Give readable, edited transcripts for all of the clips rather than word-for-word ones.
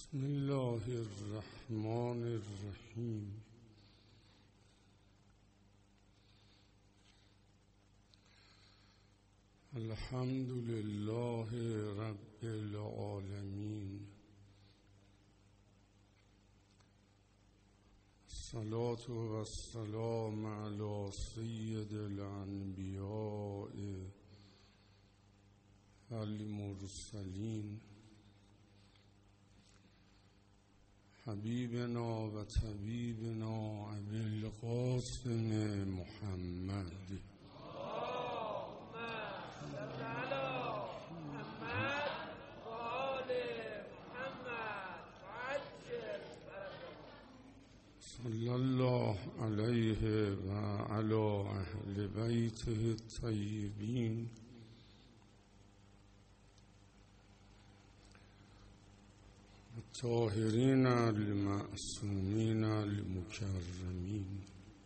بسم الله الرحمن الرحیم. الحمد لله رب العالمین. الصلاة و السلام علی سید الانبیاء المرسلین حبیبنا و طبیبنا ابی القاسم محمد. صلی الله علیه و علی اهل بیته الطیبین الطاهرین المعصومین المکرمین.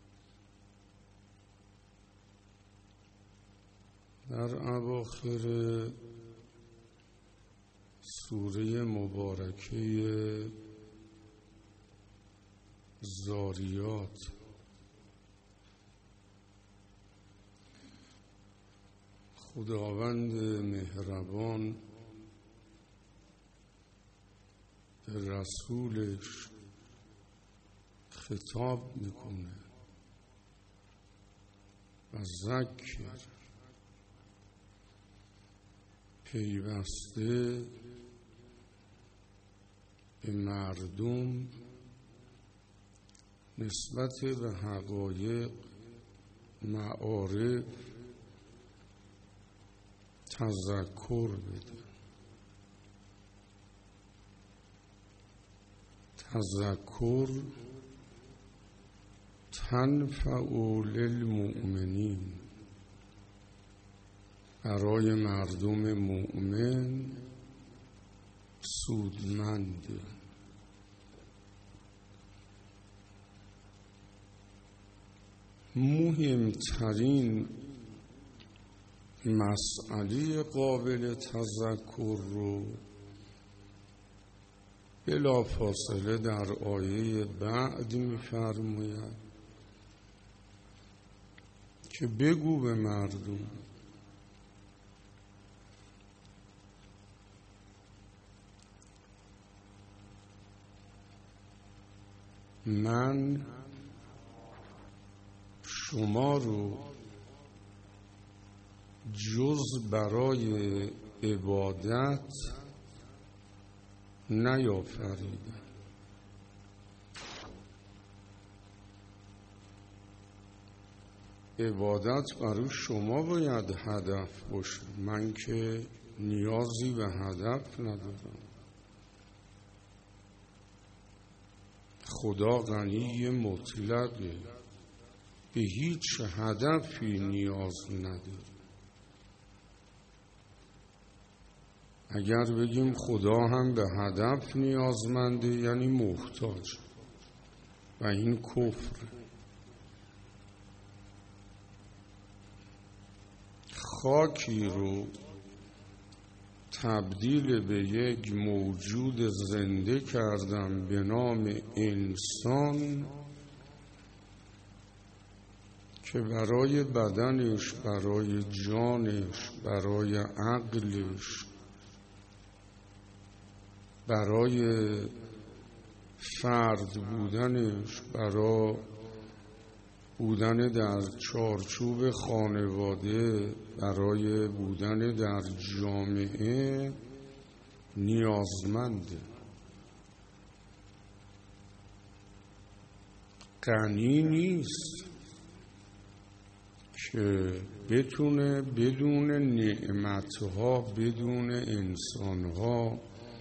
در اواخر سوره مبارکه زاریات خداوند مهربان به رسولش خطاب میکنه و ذکر پیوسته به مردم نسبت به حقایق، معارف تذکر بده. تذکر تنفع للمؤمنین، برای مردم مؤمن سودمنده. مهمترین مسئله قابل تذکر رو بلافاصله در آیه بعد می‌فرماید که بگو به مردم من شما رو جز برای عبادت نیافریدم. عبادت برای شما باید هدف باشه، من که نیازی به هدف ندارم. خدا غنی مطلقه، به هیچ هدفی نیاز نداره. اگر بگیم خدا هم به هدف نیازمنده یعنی محتاج و این کفر. خاکی رو تبدیل به یک موجود زنده کردم به نام انسان که برای بدنش، برای جانش، برای عقلش، برای فرد بودنش، برای بودن در چارچوب خانواده، برای بودن در جامعه نیازمنده. غنی نیست که بتونه بدون نعمتها، بدون انسانها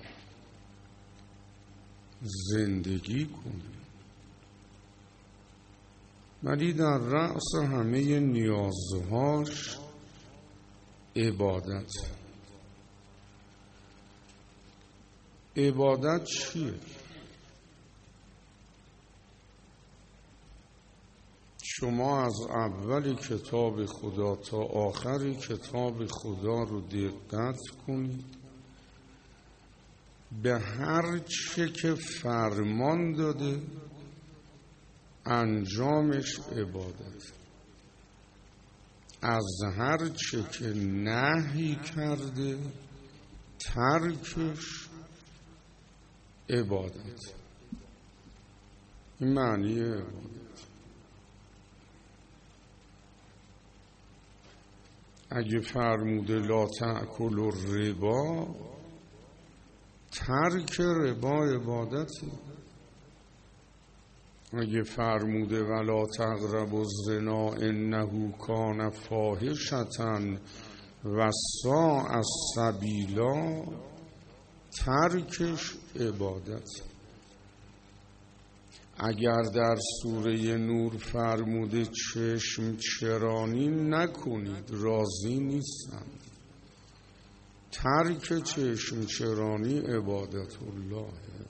زندگی کنه، ولی در رأس همه نیازهاش عبادت. عبادت چیه؟ شما از اول کتاب خدا تا آخر کتاب خدا رو دقت کنید، به هر چه که فرمان داده انجامش عبادت، از هر چه که نهی کرده ترکش عبادت. این معنی عبادت. اگه فرموده لا تأکل الربا، ترک ربا عبادتی. اگه فرموده ولا تقربوا الزنا انه کان فاحشة و ساء سبیلا، ترکش عبادت. اگر در سوره نور فرموده چشم چرانی نکنید، راضی نیستم، ترک چشم چرانی عبادت الله.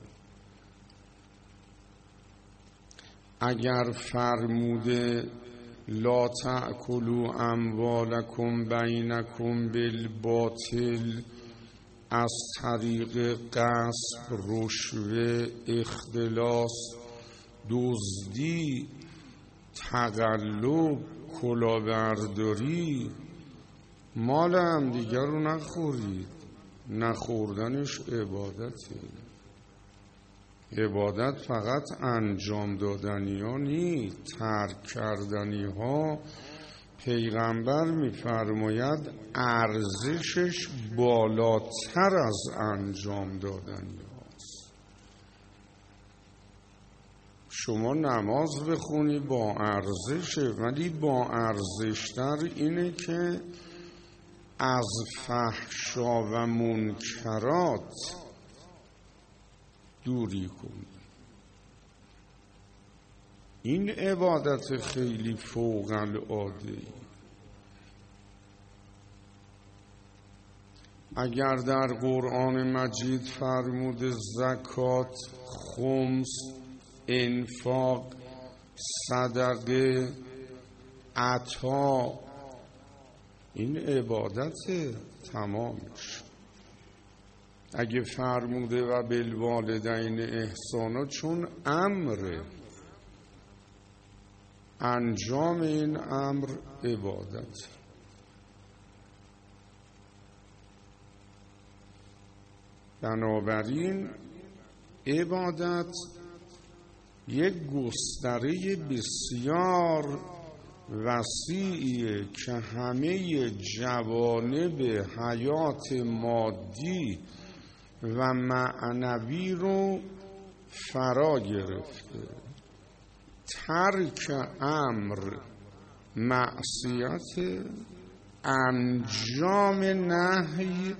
اگر فرموده لا تأکلوا اموالکم بینکم بالباطل، از طریق غصب، رشوه، اختلاس، دزدی، تقلب، کلاهبرداری، مال هم دیگر رو نخورید. نخوردنش عبادته. عبادت فقط انجام دادنی ها نیست، ترک کردنی ها. پیغمبر می‌فرماید ارزشش بالاتر از انجام دادنی هاست. شما نماز بخونی با ارزشه، ولی با ارزشتر اینه که از فحشا و منکرات دوری کنی. این عبادت خیلی فوق العاده. اگر در قرآن مجید فرموده زکات، خمس، انفاق، صدقه، عطا، این عبادت تمامش. اگه فرموده و بالوالدین احسانا، چون امره، انجام این امر عبادت. بنابراین عبادت یک گستره بسیار وسیعیه که همه جوانب حیات مادی و معنوی رو فرا گرفته. ترک امر معصیت، انجام نهی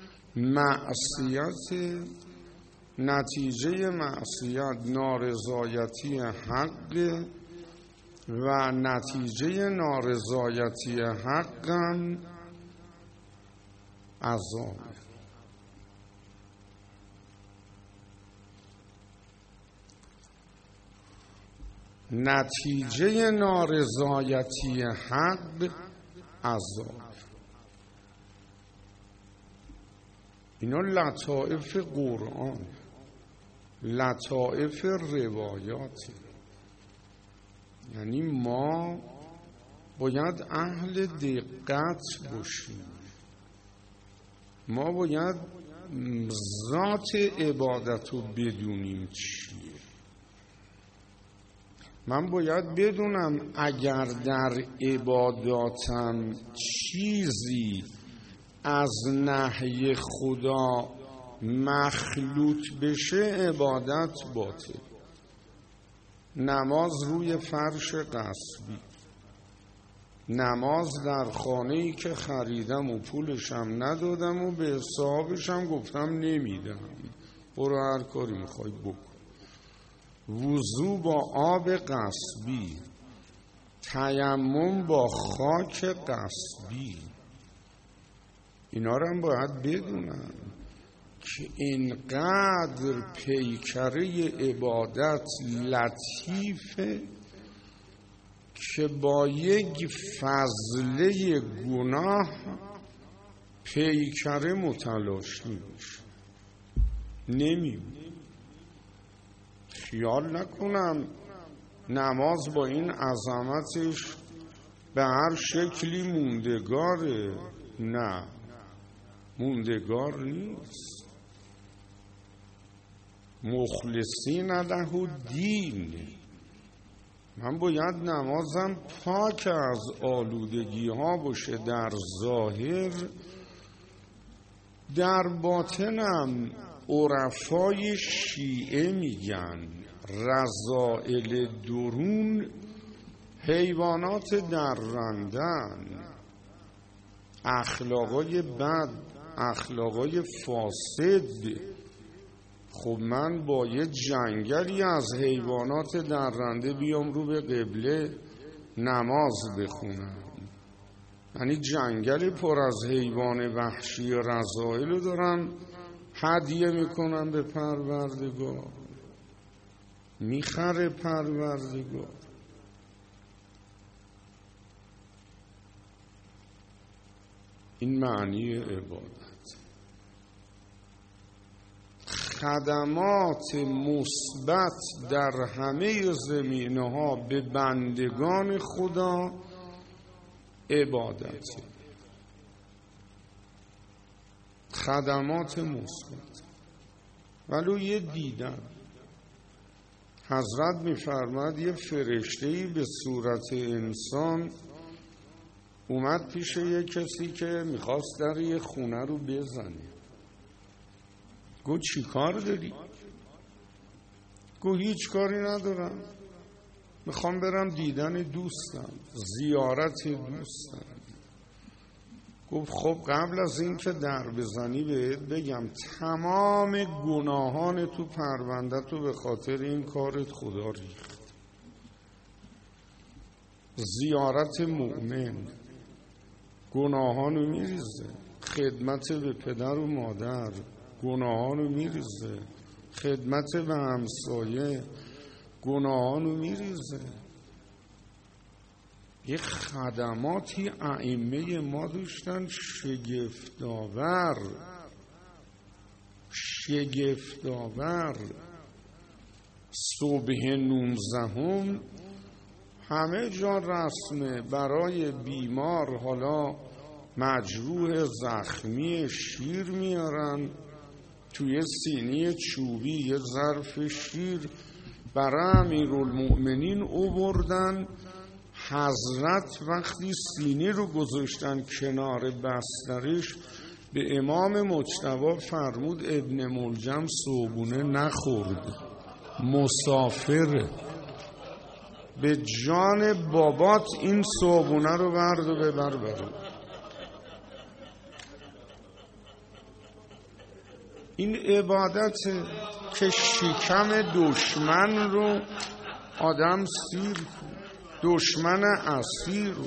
معصیت، نتیجه معصیت نارضایتی حق و نتیجه نارضایتی حقم عذاب. نتیجه نارضایتی حق عذاب. اینا لطائف قرآن، لطائف روایاتی. یعنی ما باید اهل دقت باشیم. ما باید ذات عبادت رو بدونیم چیه. من باید بدونم اگر در عباداتم چیزی از نهی خدا مخلوط بشه، عبادت باطل. نماز روی فرش غصبی، نماز در خانه‌ای که خریدم و پولشم ندادم و به صاحبشم گفتم نمیدم، برو هر کاری میخوای بکن. وضو با آب غصبی، تیمم با خاک غصبی. اینا رو هم باید بدونم که اینقدر پیکره عبادت لطیفه که با یک فضله گناه پیکره متلاشی میشه. خیال نکنم نماز با این عظمتش به هر شکلی موندگاره. نه، موندگار نیست. مخلصین له الدین، من باید نمازم پاک از آلودگی ها باشه در ظاهر. در باطنم عرفای شیعه میگن رذائل درون حیوانات درندن، اخلاقای بد، اخلاقای فاسد. خب من با یه جنگلی از حیوانات درنده بیام رو به قبله نماز بخونم، یعنی جنگل پر از حیوان وحشی رذائل رو دارم هدیه میکنم به پروردگار، میخره پروردگار. این معنی عبادت. خدمات مثبت در همه زمینه‌ها به بندگان خدا عبادت. خدمات مثبت. ولو یه دیدن حضرت می‌فرماد یه فرشته‌ای به صورت انسان اومد پیش یه کسی که میخواست در یه خونه رو بزنه. گو چی کار داری؟ گو هیچ کاری ندارم، میخوام برم دیدن دوستم، زیارت دوستم. گفت خب قبل از این که در بزنی بهت بگم تمام گناهان تو پروندت رو به خاطر این کارت خدا ریخت. زیارت مؤمن گناهانو میریزه، خدمت به پدر و مادر گناهانو میریزه، خدمت به همسایه گناهانو میریزه. یه خدماتی ائمه ما داشتن شگفت‌آور. صبح 19 همه جا رسمه برای بیمار، حالا مجروح زخمی، شیر میارن توی سینی چوبی، یه ظرف شیر برای امیرالمؤمنین آوردن. حضرت وقتی سینی رو گذاشتن کنار بسترش به امام مجتبی فرمود ابن ملجم صبحونه نخورد، مسافره، به جان بابات این صبحونه رو برد و ببر برو. این عبادته که شکم دشمن رو آدم سیر کن، دشمن اسیر رو.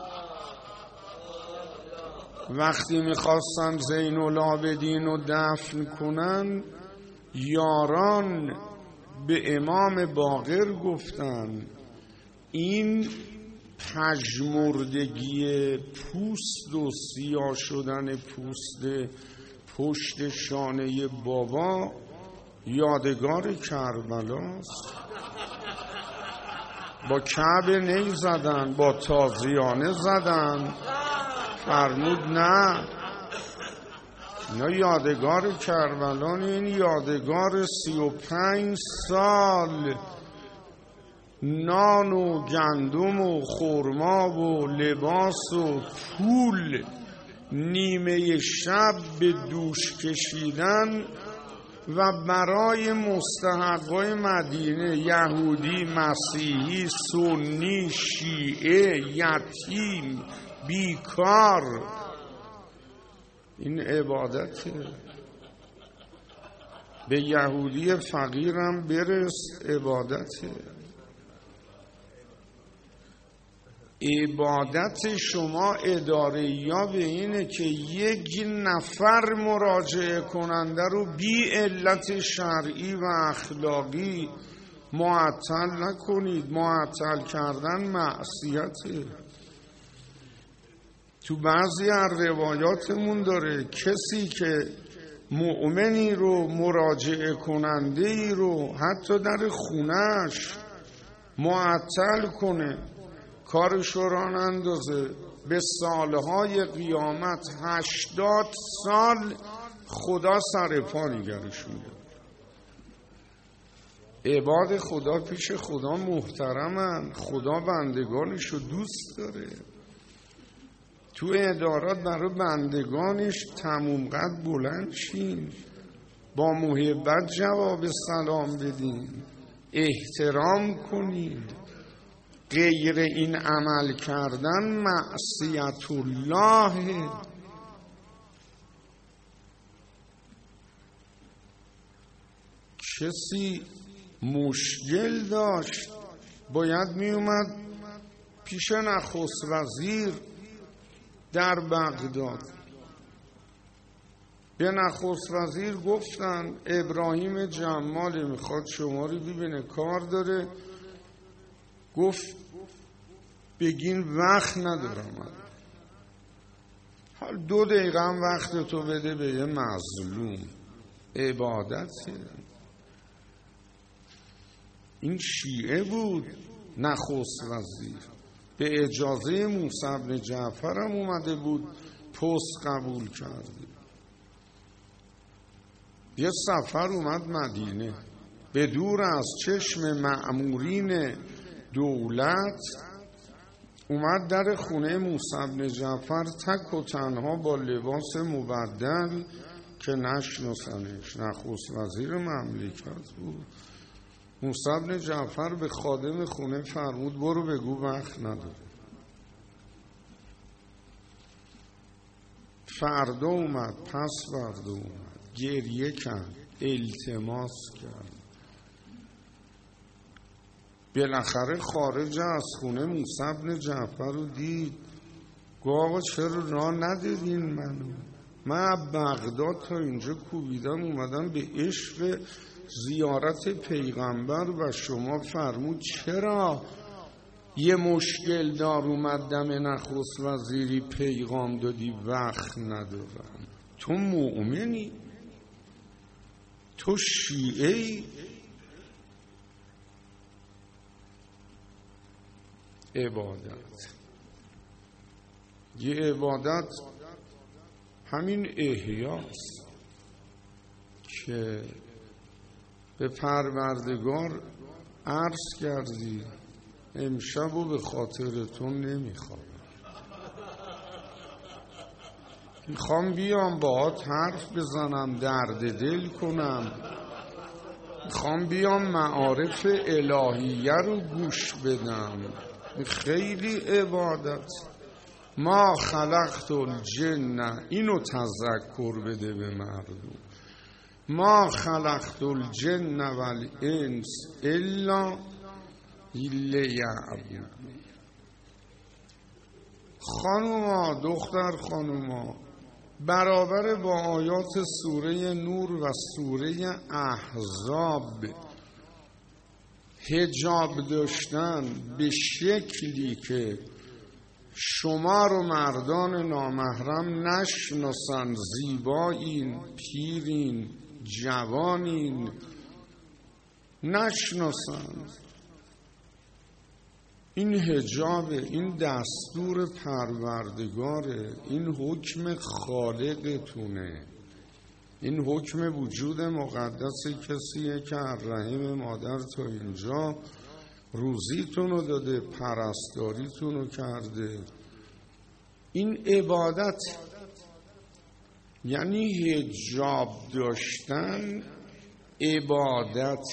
وقتی میخواستن زین العابدین رو دفن کنن، یاران به امام باقر گفتن این پژمردگی پوست و سیاه شدن پوست پشت شانه بابا یادگار کربلاست. با کعبه نی زدن، با تازیانه زدن. فرمود نه، اینا یادگار کربلان، این یادگار 35 سال نان و گندم و خرما و لباس و پول نیمه شب به دوش کشیدن و برای مستحقای مدینه، یهودی، مسیحی، سنی، شیعه، یتیم، بیکار. این عبادته. به یهودی فقیرم برس، عبادته. عبادت شما اداره‌یا به اینه که یک نفر مراجعه کننده رو بی علت شرعی و اخلاقی معطل نکنید. معطل کردن معصیته. تو بعضی از روایاتمون داره کسی که مؤمنی رو، مراجعه کننده ای رو حتی در خونش معطل کنه، کارش رو راه نندازه، به سالهای قیامت 80 سال خدا سر پا نگرش میده. عباد خدا پیش خدا محترمن، خدا بندگانش رو دوست داره. تو ادارات برای بندگانش تموم قد بلند شین، با محبت جواب سلام بدین، احترام کنید. غیر این عمل کردن معصیت الله. کسی مشکل داشت باید می اومد پیش نخست وزیر در بغداد. به نخست وزیر گفتن ابراهیم جمالی میخواد شما رو ببینه، کار داره. گفت بگین وقت ندارم. حال 2 دقیقه هم وقت تو بده به یه مظلوم. عبادته. این شیعه بود نخست وزیر، به اجازه موسی بن جعفر هم اومده بود، پست قبول کرده. یه سفر اومد مدینه، به دور از چشم مأمورین دولت اومد در خونه موسی بن جعفر تک و تنها با لباس مبدل که نشناسنش، نخست وزیر مملکت بود. موسی بن جعفر به خادم خونه فرمود برو بگو وقت نداره. فردا اومد، پس فردا اومد، گریه کرد، التماس کرد. بالاخره خارج از خونه موسی بن جعفر رو دید. گفت آقا چرا راه ندادین منو؟ من بغداد تا اینجا کوبیدم اومدم به عشق زیارت پیغمبر و شما فرمود چرا یه مشکل دار اومد دم نخست وزیری پیغام دادی وقت ندارم؟ تو مؤمنی؟ تو شیعه‌ای؟ عبادت، یه عبادت همین احیاست که به پروردگار عرض کردی امشب و به خاطر تو نمیخوام، میخوام بیام باهات حرف بزنم، درد دل کنم، میخوام بیام معارف الهیه رو گوش بدم. خیلی عبادت. ما خلقت الجن، اینو تذکر بده به مردم، ما خلقت الجن والانس الا لیعبدون. خانوما، دختر خانوما، برابر با آیات سوره نور و سوره احزاب حجاب داشتن به شکلی که شما رو مردان نامحرم نشناسن، زیبایین، پیرین، جوانین، نشناسن. این حجاب، این دستور پروردگاره، این حکم خالقتونه، این حکم وجود مقدس کسیه که رحم مادر تا اینجا روزیتون رو داده، پرستاریتون رو کرده. این عبادت یعنی حجاب داشتن عبادت.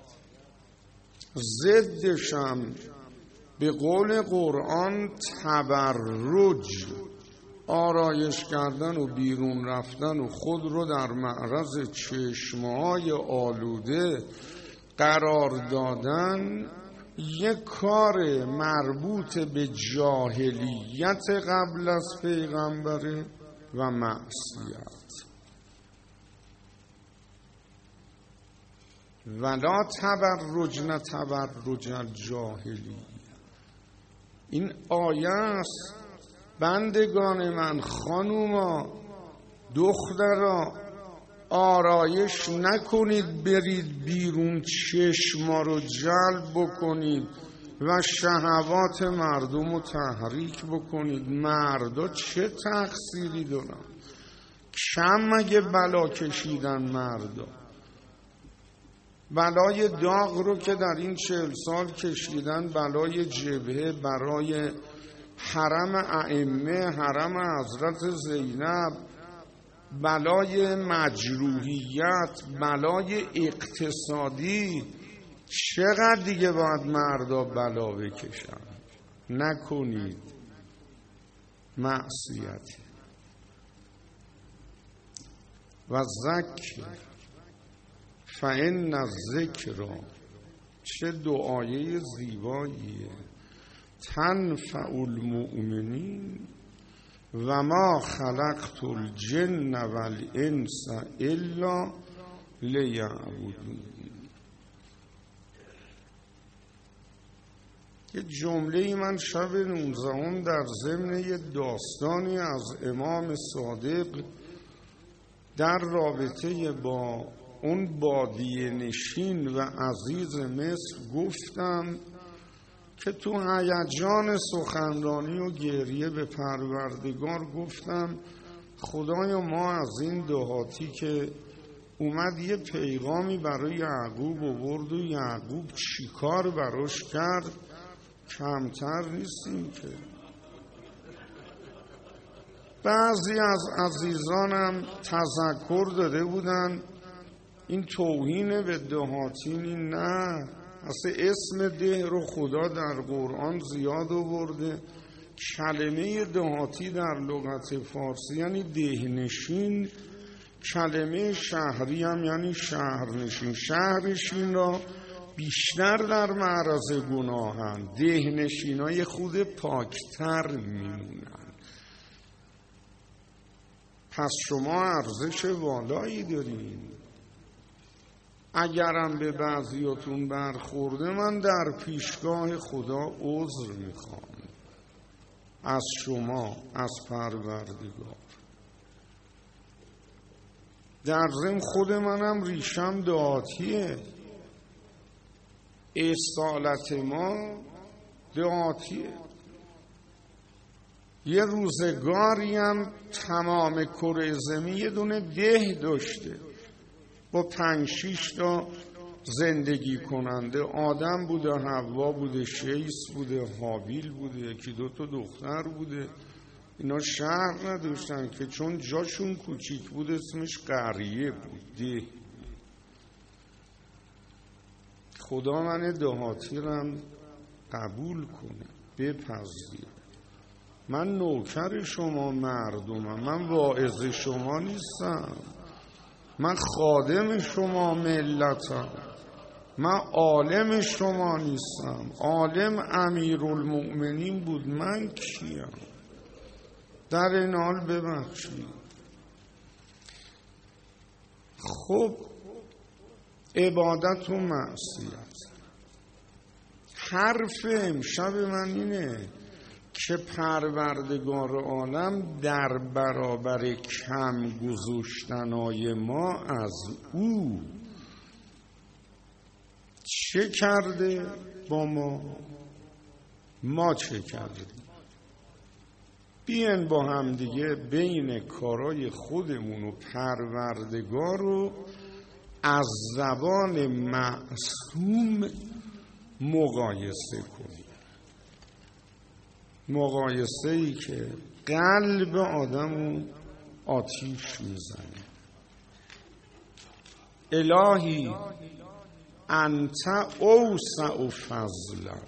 ضدشم به قول قرآن تبرج، آرایش کردن و بیرون رفتن و خود رو در معرض چشمهای آلوده قرار دادن، یک کار مربوط به جاهلیت قبل از پیغمبره و معصیت. ولا تبرجن تبرج الجاهلیه. این آیه است. بندگان من، خانوما، دخترا، آرایش نکنید برید بیرون چشما رو جلب بکنید و شهوات مردم رو تحریک بکنید. مردا چه تقصیری دارن؟ کم مگه بلا کشیدن مردا؟ بلای داغ رو که در این 40 سال کشیدن، بلای جبهه برای حرم ائمه، حرم حضرت زینب، بلای مجروحیت، بلای اقتصادی، چقدر دیگه باید مردا بلا بکشن؟ نکنید معصیتی. و ذکر فإن الذکر، چه دعایه زیباییه، تنفع المؤمنین و ما خلقت الجن والانس الا لیعبدون. یه جمله من شب 19 در ضمن یه داستانی از امام صادق در رابطه با اون بادیه نشین و عزیز مصر گفتم که تو هیجان سخنرانی و گریه به پروردگار گفتم خدایا ما از این دهاتی که اومد یه پیغامی برای یعقوب آورد و یعقوب چیکار براش کرد کمتر نیستیم که. بعضی از عزیزانم تذکر داده بودن این توهین به دهاتینی، نه، اصلا اسم ده رو خدا در قرآن زیاد آورده. کلمه دهاتی در لغت فارسی یعنی دهنشین، کلمه شهری هم یعنی شهرنشین. شهرنشین را بیشتر در معرض گناهن، دهنشین های خود پاکتر میمونن. پس شما ارزش والایی دارین. اگرم به بعضیاتون برخورده من در پیشگاه خدا عذر میخوام از شما، از پروردگار. در ضمن خود منم ریشم دهاتیه، اصالت ما دهاتیه. یه روزگاری هم تمام کره زمین یه دونه ده داشته با 5-6 تا زندگی کننده. آدم بوده، حوا بوده، شیس بوده، هابیل بوده، 1-2 تا دختر بوده. اینا شهر نداشتن که چون جاشون کوچیک بود اسمش قریه بود. خدا من دهاتی رم قبول کنه، بپذیر. من نوکر شما مردمم، من واعظ شما نیستم، من خادم شما ملتم، من عالم شما نیستم. عالم امیرالمؤمنین بود، من کیم؟ در این حال ببخشید. خب عبادت و معصیت. حرف امشب من اینه که پروردگار عالم در برابر کم گذاشتنای ما از او چه کرده با ما چه کردیم. بیاین با هم دیگه بین کارای خودمون و پروردگار رو از زبان معصوم مقایسه کنیم. مقایسه ای که قلب آدمو آتیش میزنه. الهی انت اوسع فضلا،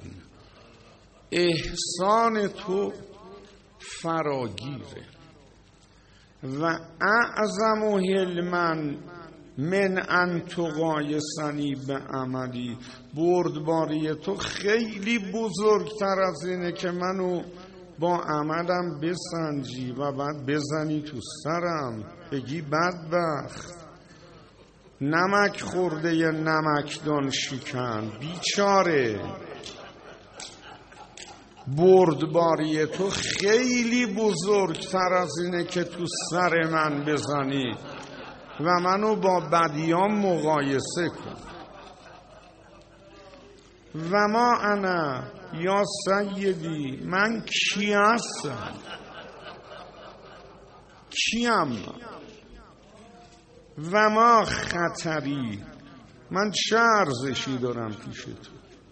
احسان تو فراگیره. و اعظم حلما من ان تقایسنی به عملی، بردباری تو خیلی بزرگتر از اینه که منو با عملم بسنجی و بعد بزنی تو سرم بگی بدبخت، نمک خورده ی نمکدان شکن، بیچاره. بردباری تو خیلی بزرگتر از اینه که تو سر من بزنی و منو با بدیان مقایسه کن. و ما انا یا سیدی، من کی هستم؟ کیم؟ و ما خطری، من چه ارزشی دارم پیش تو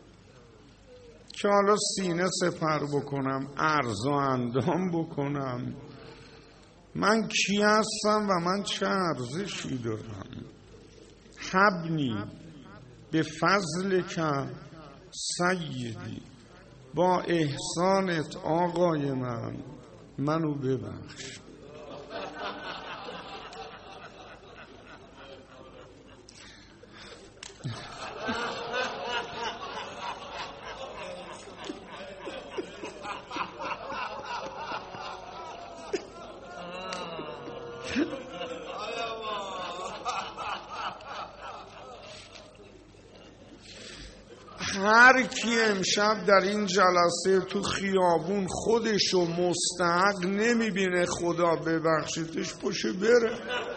که حالا سینه سپر بکنم، عرض و اندام بکنم؟ من کی هستم و من چه ارزشی دارم؟ حبنی به فضل که سیدی، با احسانت آقای من منو ببخش. هر کی امشب در این جلسه تو خیابون خودشو مستحق نمیبینه خدا ببخشیدش، پاشه بره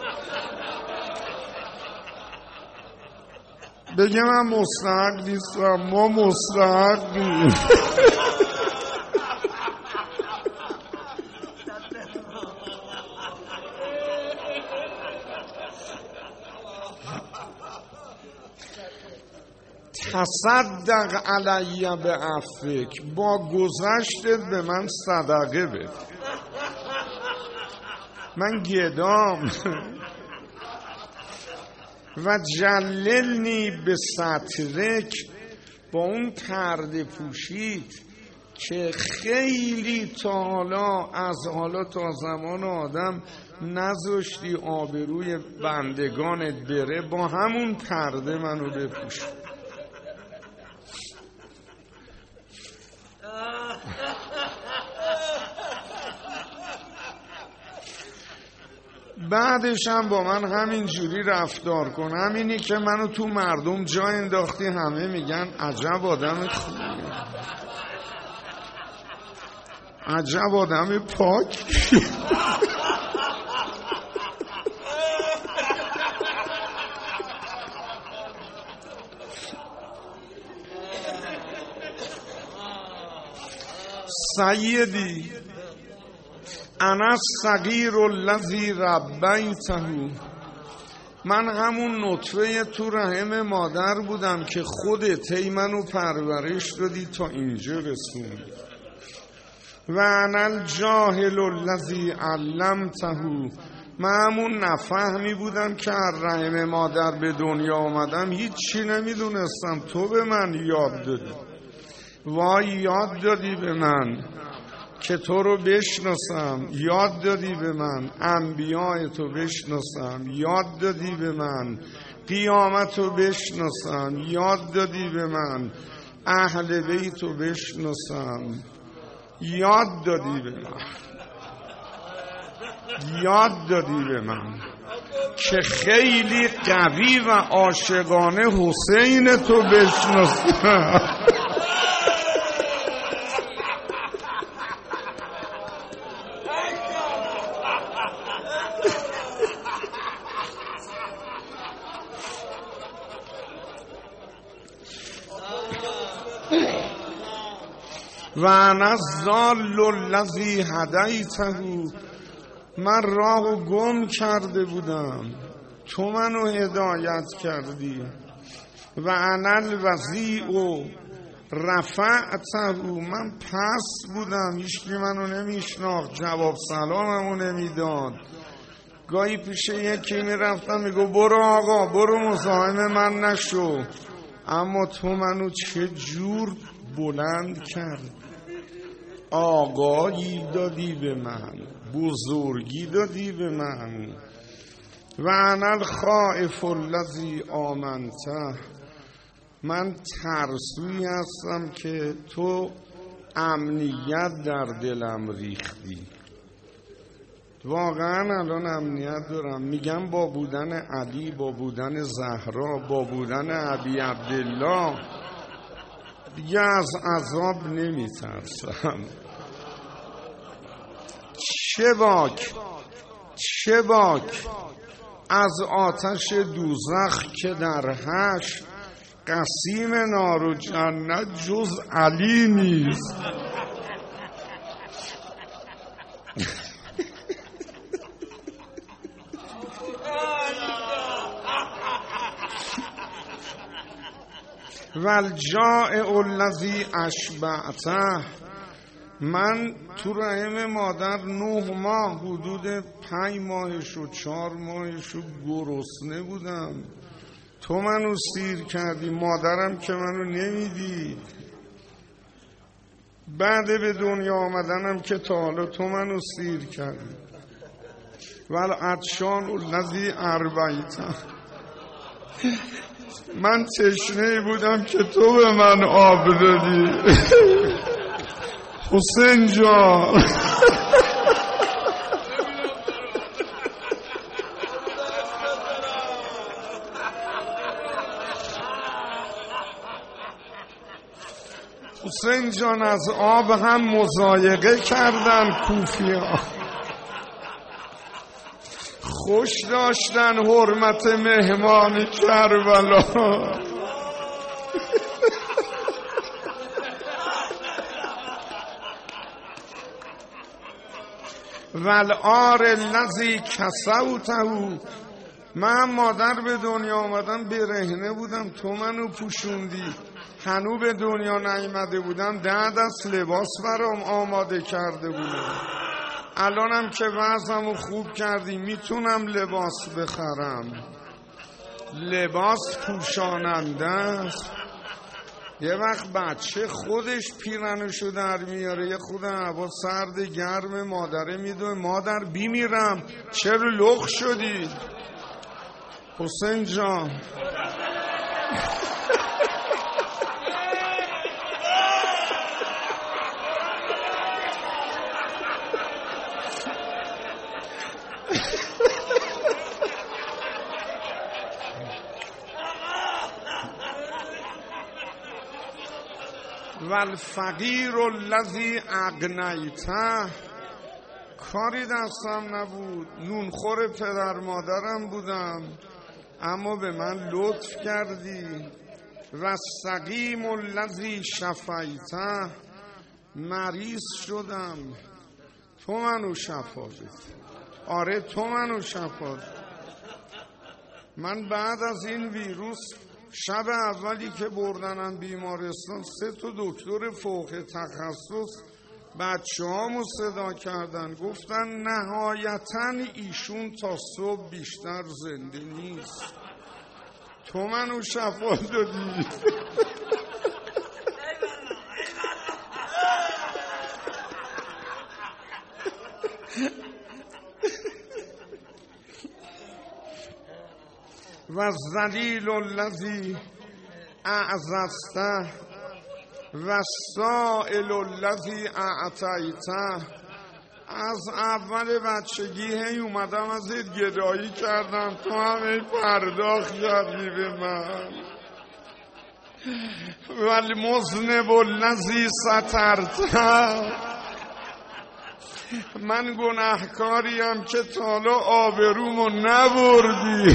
بگه من مستحق نیستم، ما مستحقیم. تصدق علی به عفوک، با گذشتت به من صدقه بده. من گدام. و جللنی به سترک، با اون پرده پوشید که خیلی از حالا تا زمان آدم نذاشتی آبروی بندگانت بره، با همون پرده منو بپوش. بعدش هم با من همین جوری رفتار کن. همینی که منو تو مردم جا انداختی، همه میگن عجب آدم خوبیه، عجب آدم پاک. سیدی انا الصغیر الذی ربیته، من همون نطفه تو رحم مادر بودم که خودت هی منو پرورش دادی تا اینجا رسوندی. و انا الجاهل الذی علمته، من همون نفهمی بودم که از رحم مادر به دنیا آمدم، هیچی نمیدونستم، تو به من یاد دادی. وای یاد دادی به من که تو رو بشناسم، یاد دادی به من انبیاء تو بشناسم، یاد دادی به من قیامت رو بشناسم، یاد دادی به من اهل بیت رو بشناسم، یاد دادی به من، یاد دادی به من که خیلی قوی و عاشقانه حسین تو بشناسم. و انا الضال الذی هدیته، من راهو گم کرده بودم، تو منو هدایت کردی. و انا الوضیع رفعته، من پس بودم، هیچکی منو نمیشناخت، جواب سلاممو نمیداد. گاهی پیش یکی میرفتم میگو برو آقا برو مزاحم من نشو، اما تو منو چه جور بلند کرد، آقایی دادی به من، بزرگی دادی به من. و انا الخائف الذی آمنته، من ترسوی هستم که تو امنیت در دلم ریختی. واقعا الان امنیت دارم، میگم با بودن علی، با بودن زهرا، با بودن ابی عبدالله دیگه از عذاب نمیترسم. چه باک از آتش دوزخ که در حشر قسیم نار و جنت جز علی نیست. والجائع الذی اشبعته، من تو رحم مادر 9 ماه حدود 5 ماهش و 4 ماهش گرسنه بودم، تو منو سیر کردی، مادرم که منو نمیدید، بعد به دنیا آمدنم که تا حالا تو منو سیر کردی. والعطشان الذی ارویته، من تشنه بودم که تو به من آب دادی. حسین جان حسین جان از آب هم مضایقه کردن کوفی‌ها، خوش داشتن حرمت مهمان کربلا. والعار الذی کسوته، من مادر به دنیا آمدم برهنه بودم، تو منو پوشوندی، هنو به دنیا نیامده بودم 10 دست لباس برام آماده کرده بودم، الانم که وضعمو خوب کردی میتونم لباس بخرم، لباس پوشاننده است. یه وقت بچه خودش پیرنشو در میاره، یه خود هوا سرد گرم، مادره میدوه مادر بیمیرم چرا لخ شدی؟ حسین جان والفقیر الذی اغنیته، کاری دستم نبود، نونخور پدر مادرم بودم اما به من لطف کردی. و سقیم الذی شفیته، مریض شدم تو منو شفا بده. آره تو منو شفا بده. من بعد از این ویروس شب اولی که بردنم بیمارستان 3 تا دکتر فوق تخصص بچه هامو صدا کردن، گفتن نهایتاً ایشون تا صبح بیشتر زنده نیست، تو منو شفا دادی. و ذلیل الذی اعززته و سائل الذی اعطیته، از اول بچگی هی اومدم ازت گدایی کردم، تو هم پرداخت کردی به من. والمذنب الذی سترته، من گناهکاریم که تا حالا آبرومو نبردی.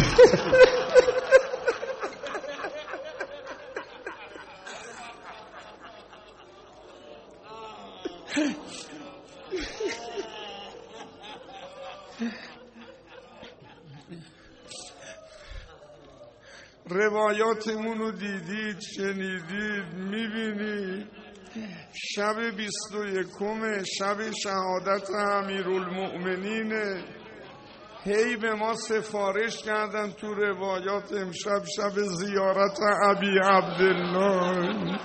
روایاتمونو دیدید، شنیدید، میبینید. شب 21 شب شهادت امیرالمؤمنین، هی به ما سفارش کردن تو روایات امشب شب زیارت ابی عبدالله،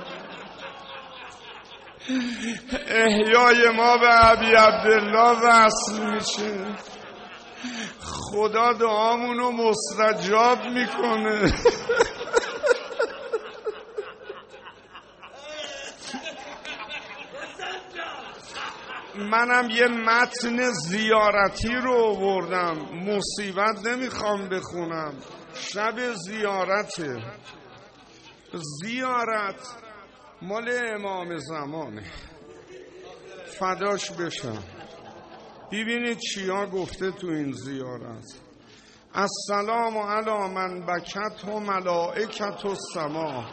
احیای ما به ابی عبدالله وصل میشه، خدا دعامونو مستجاب میکنه. منم یه متن زیارتی رو آوردم، مصیبت نمیخوام بخونم، شب زیارته. زیارت مال امام زمانه، فداش بشم. ببینید چیا گفته تو این زیارت. السلام علی من بکت و ملائکت السما.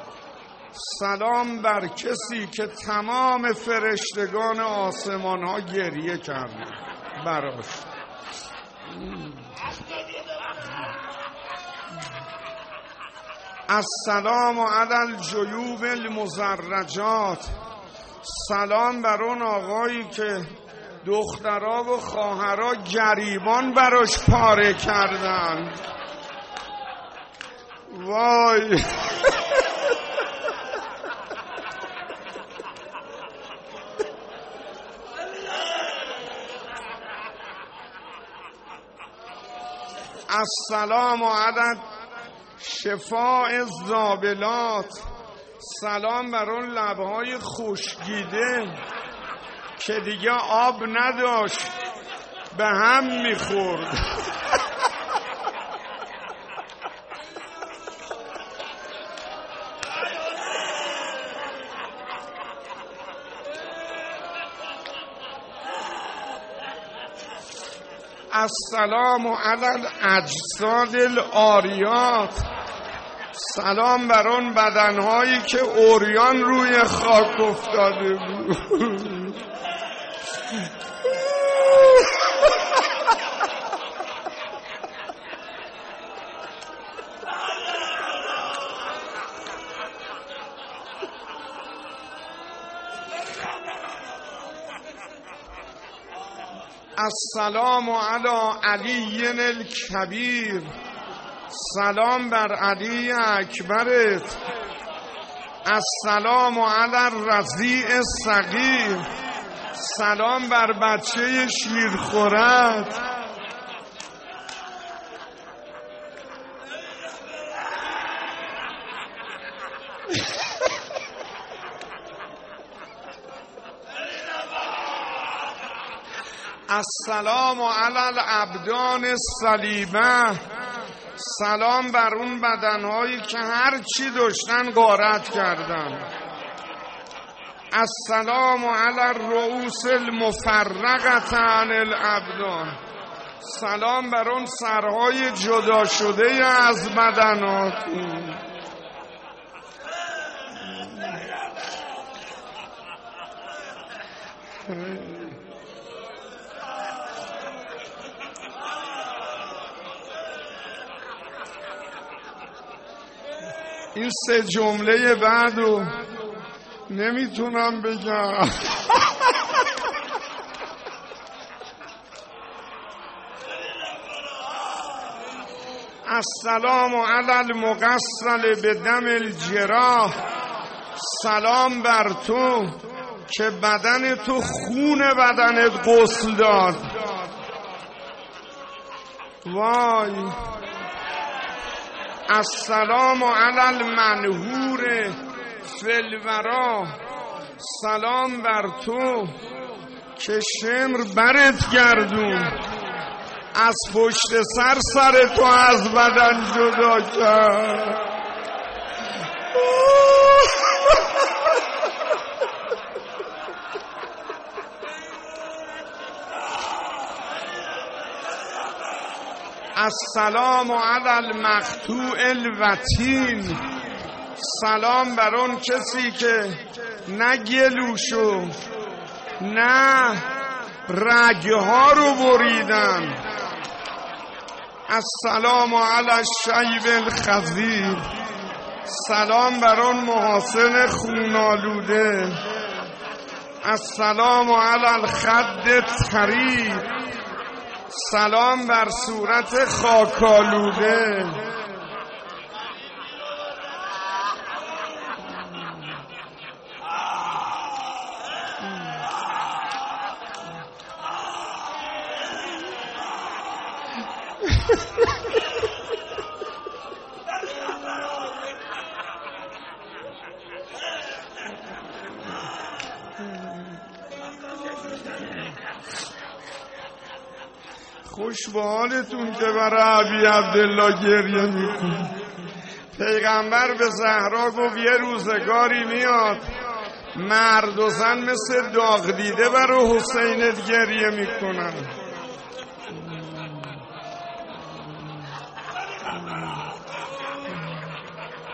سلام بر کسی که تمام فرشتگان آسمان ها گریه کرده براش. السلام علی الجیوب المزرجات. سلام بر اون آقایی که دخترها و خواهرها گریبان براش پاره کردن. وای السلام علی شفاء الزابلات. سلام بر اون لبهای خشکیده که دیگه آب نداشت به هم میخورد. السلام علی الاجساد العاریات. سلام بر اون بدنهایی که عریان روی خاک افتاده بود. السلام علی علی الکبیر. سلام بر علی اکبرت. السلام علی الرضیع الصغیر. سلام بر بچه شیرخورت. السلام علی الابدان الصلیبه. سلام بر اون بدنهایی که هر چی داشتن غارت کردن. السلام علی الرؤوس المفرقه عن الابدان. سلام بر اون سرهای جدا شده از بدنات. این 3 جمله بعدو نمیتونم بگم. السلام علی المغسل بدم الجراح. سلام بر تو که بدن تو خون بدنت غسل داد. وای. السلام علی المنهور فی الورا. سلام بر تو که شمر برت گردون، از پشت سر تو از بدن جدا کرد. السلام علی المقطوع الوتین. سلام بر اون کسی که نه گلوشو نه رگها رو بریدن. السلام علی الشیب الخضیر. سلام بر اون محاسن خونالوده. السلام علی الخد الطریق. سلام بر صورت خاکالوده. خوش به حالتون که برای ابی عبدالله گریه میکن. پیغمبر به زهرا گفت یه روزگاری میاد مرد و زن مثل داغ دیده برای حسینت گریه میکنن.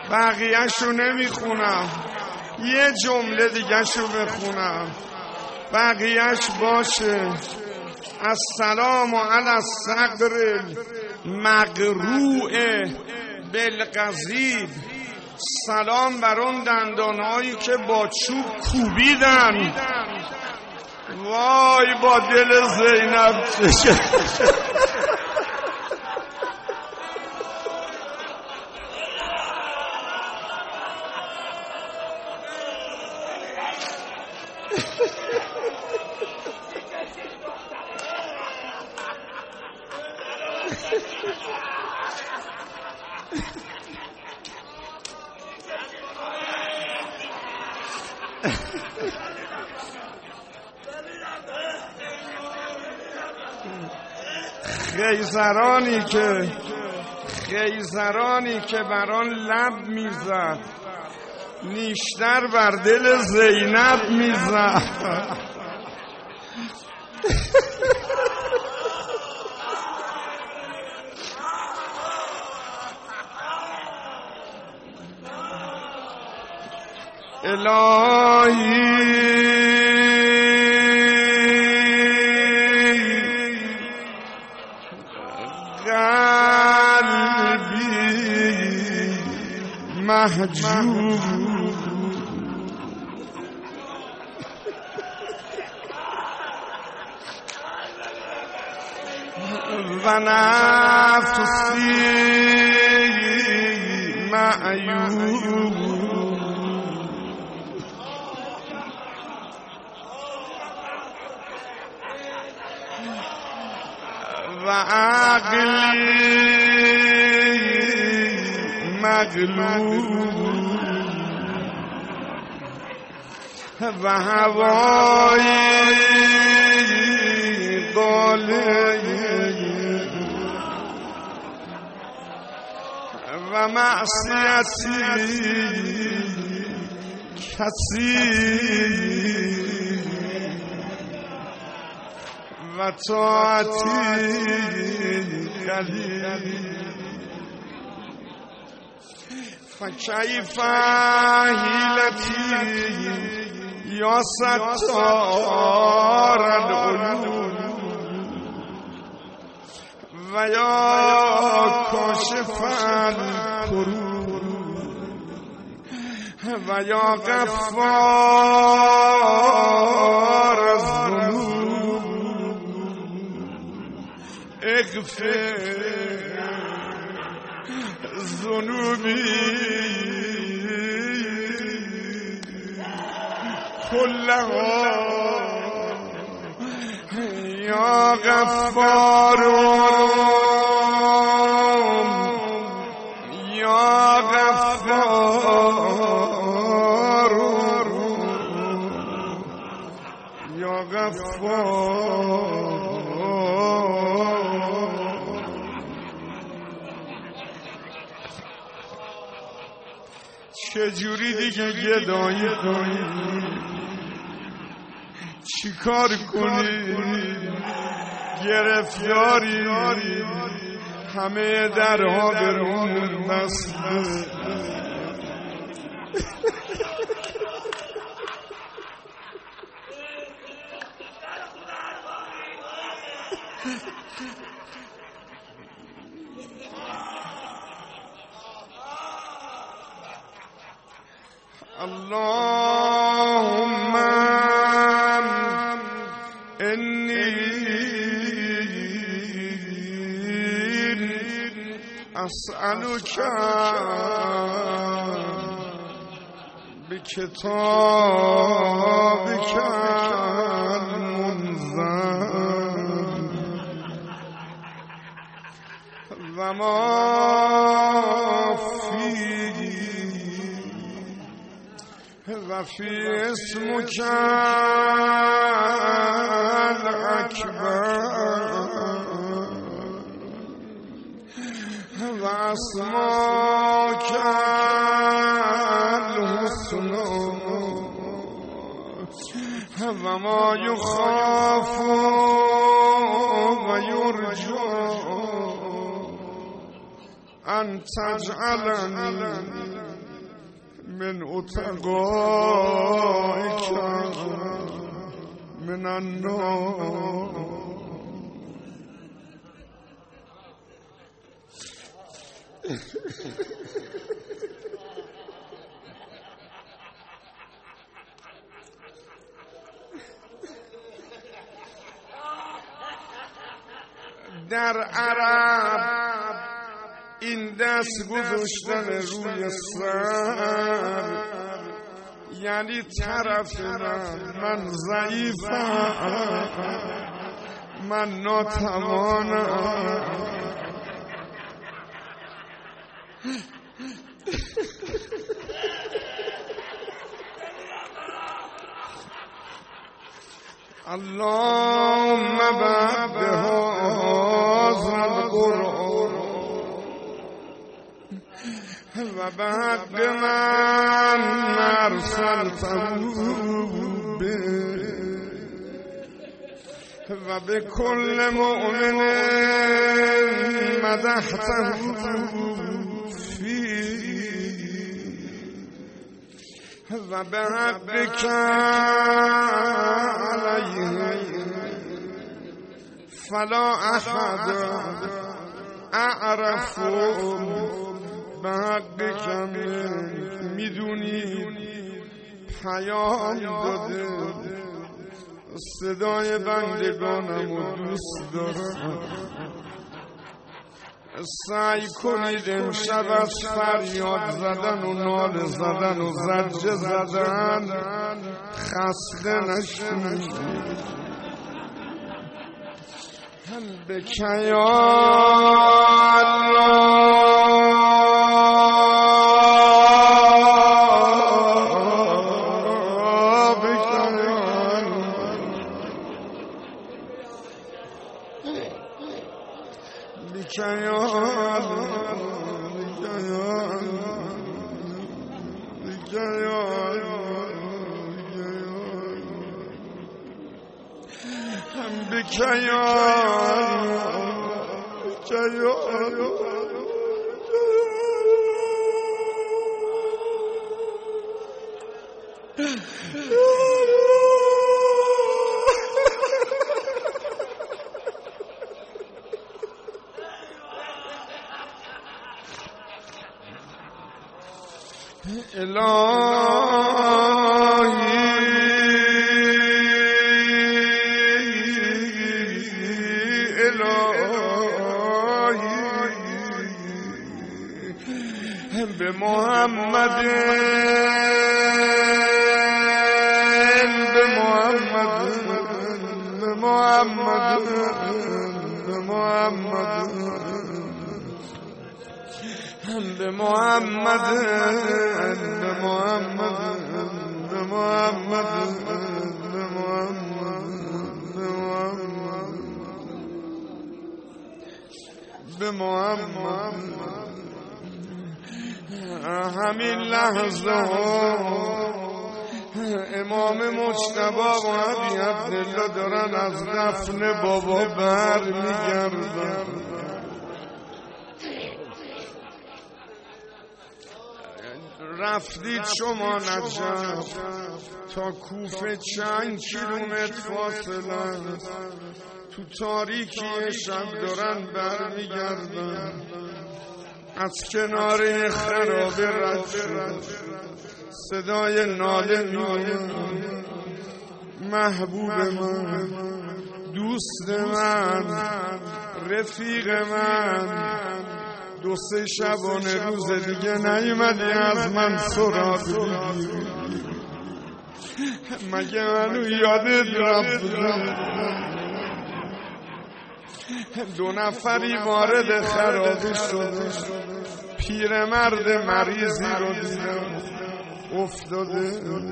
بقیه‌شو نمیخونم، یه جمله دیگه شو بخونم، بقیهش باشه. السلام علی الصقر مقروع بالقضیب، سلام بر اون دندانهایی که با چوب کوبیدن. وای با دل زینب چشه. خیزرانی که بران لب میزد، نیشتر بر دل زینب میزد. الهی قلبی محجوب و نفسی معیوب و عقلی مغلوب و هوایی غالب و معصیتی کثیر و طاعتی قلیل. فکیف حیلتی یا ستار العیوب و یا کاشف الکروب و یا غفار الذنوب اغفر ذنوبی كلها یا غفار یا غفار یا غفار. چجوری دیگه گدایی کنی، چی کار کنی، گرفتاری، همه درها برون بسته. اللهم إني أسألك بكتابك المنزل وما فيه وفي اسمك الأكبر وأسماك الحسنى وما يخاف ويرجى أن تجعلني من اتقائك من النار. در عرب این دست گذاشتن روی سر یعنی طرف من ضعیفم، من ناتوانم. اللهم بعد هذا القرآن و بعد من ارسلته به و به کل مؤمن مدحته و به حقك علیه فلا احد اعرف به حقك منک. میدونی پیام داده صدای بندگانمو دوست دارم. سعی کنید امشب از فریاد زدن و ناله زدن و زجه زدن خسته نشید. هم بکن یا الله، بکن یا بکن یا به محمد به محمد به محمد به محمد به محمد به محمد به محمد به محمد همین لحظه امام مجتبی و ابی عبدالله دارن از دفن بابا بر میگردن. رفتید شما نجف تا کوفه چند کیلومتر فاصله، تو تاریکی شب دارن بر میگردن. از کنار خرابه رد شد صدای ناله میاد. محبوب من، دوست من، رفیق من، 2-3 شبانه روز دیگه نیومدی از من سراغ بگیری. مگه منو یادت رفت؟ 2 نفری وارد خرابه شده، پیرمرد مریضی رو دیدم افتاده،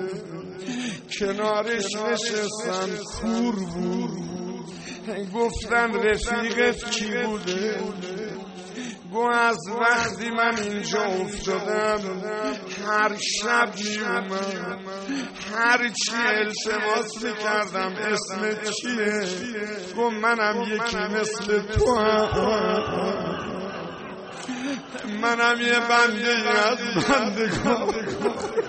کنارش نشستن، کور بود. گفتن رفیقت کی بوده؟ گو از وقتی من اینجا افتادم هر شب میومد، هر چی التماس میکردم اسم چیه؟ گو منم یکی مثل تو هم، منم یه بنده از بندگان.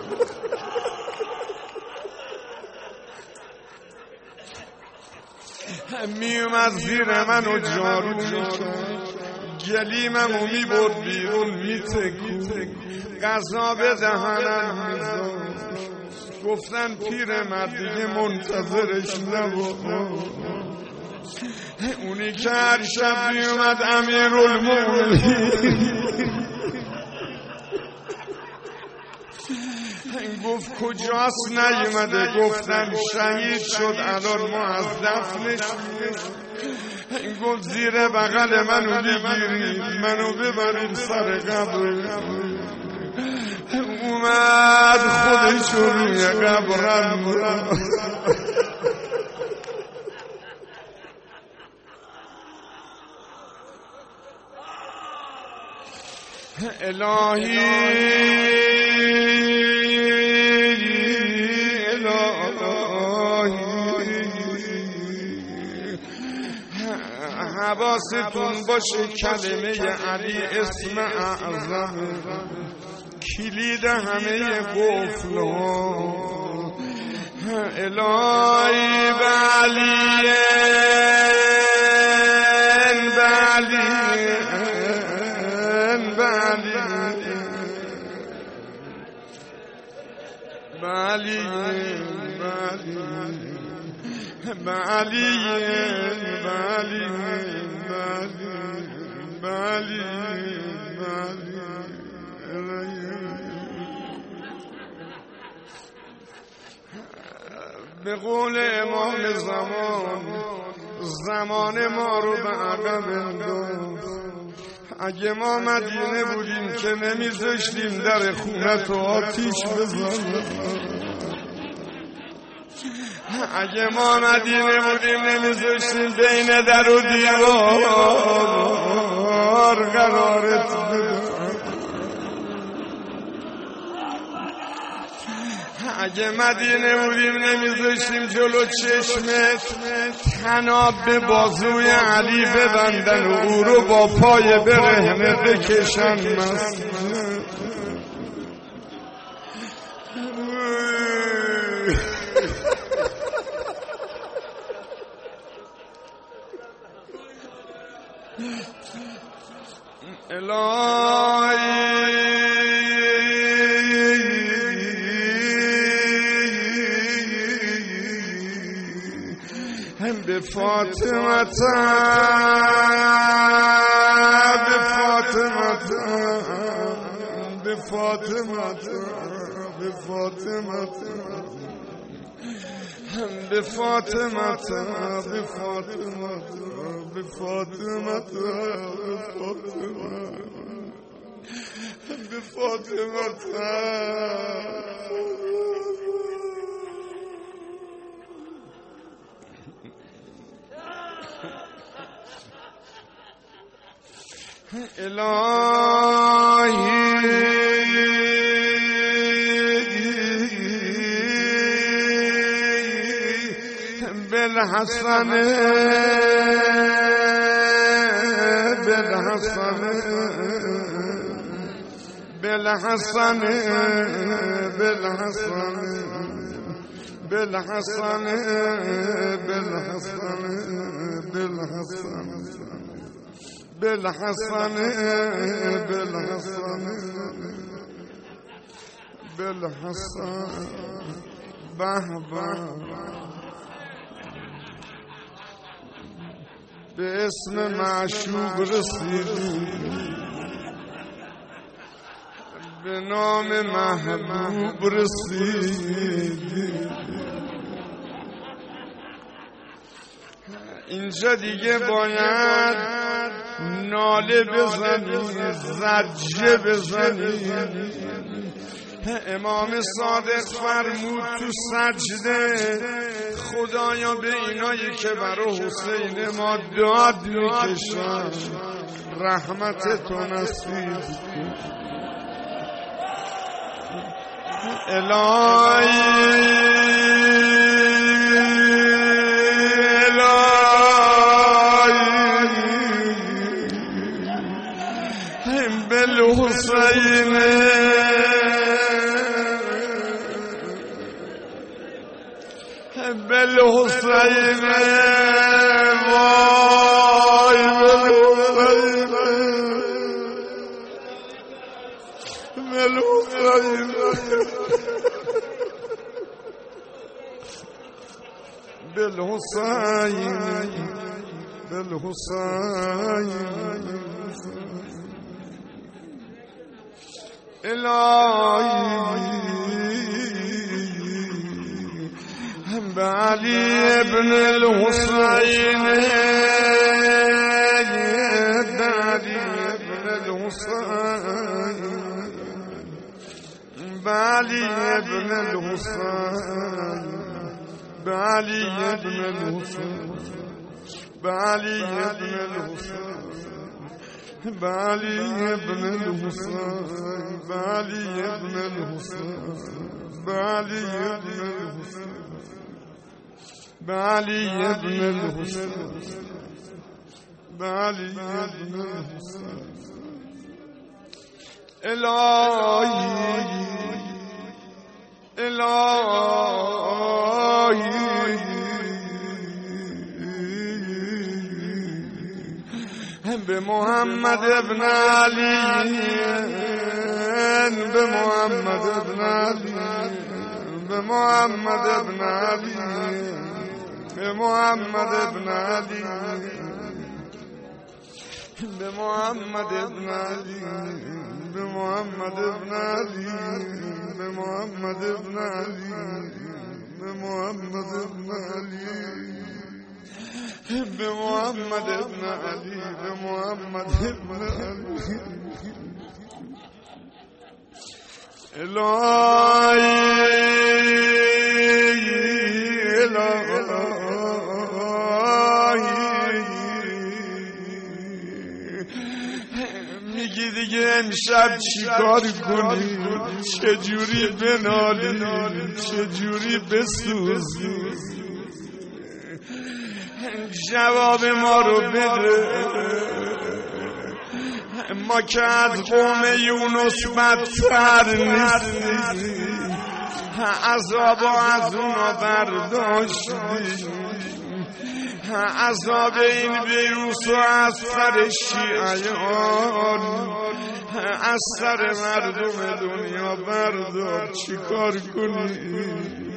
میومد زیر منو جارو میکرد، گلیممو میبرد بیرون میتکون، غذا به دهنم میذاشت. گفتن پیرمرد دیگه منتظرش نبود. اونی که هر شب میومد امیرالمومنین گفت کجاست نیومده؟ گفتم شهید شد الان ما از دفنش گفت زیر بغل منو بگیرید منو ببرید سر قبر. اومد خودش روی قبرم الهی حواستون باشه کلمه علی اسم اعظم کلید همه قفل ها. الهی بعلی به قول امام زمان ما رو به عقب انداخت. اگه ما مدینه بودیم که نمیذاشتیم در خونت و آتیش بزنیم. اگه ما مدینه بودیم نمیذاشتیم بین در و دیوار قرارت بدم. اگه مدینه بودیم نمیذاشتیم جلو چشمت طناب به بازوی علی ببندن و او رو با پای برهنه بکشن مسجد. به فاطمه بالحسن به اسم معشوق رسیدی، به نام محبوب رسیدی. اینجا دیگه باید ناله بزنی، زجه بزنی. امام صادق فرمود تو سجده خدایا به اینایی که برای حسین ما داد میکشن رحمت تو نصیب کن. بالحسین بالحسین بالحسين إلهي بعلي ابن الحسين بعلي ابن الحسين بعلي ابن الحسين بعلي ابن الحسين بعلي ابن الحسين بعلي ابن الحسين بعلي ابن الحسين بعلي ابن الحسين بعلي ابن الحسين إلهي إلهي بمحمد ابن علي بمحمد ابن علي بمحمد ابن علي بمحمد ابن علي بمحمد ابن علي بمحمد ابن علي بمحمد ابن علي بمحمد ابن علي بمحمد ابن علي بمحمد ابن علي میگی دیگه امشب چیکار کنی چجوری بنالی چجوری بسوزی جواب ما رو بده ما که از قوم یونس بدتر نیستیم عذاب از اونا برداشتیم عذاب این ویروس و از سر شیعیان از سر مردم دنیا بردار چیکار کنیم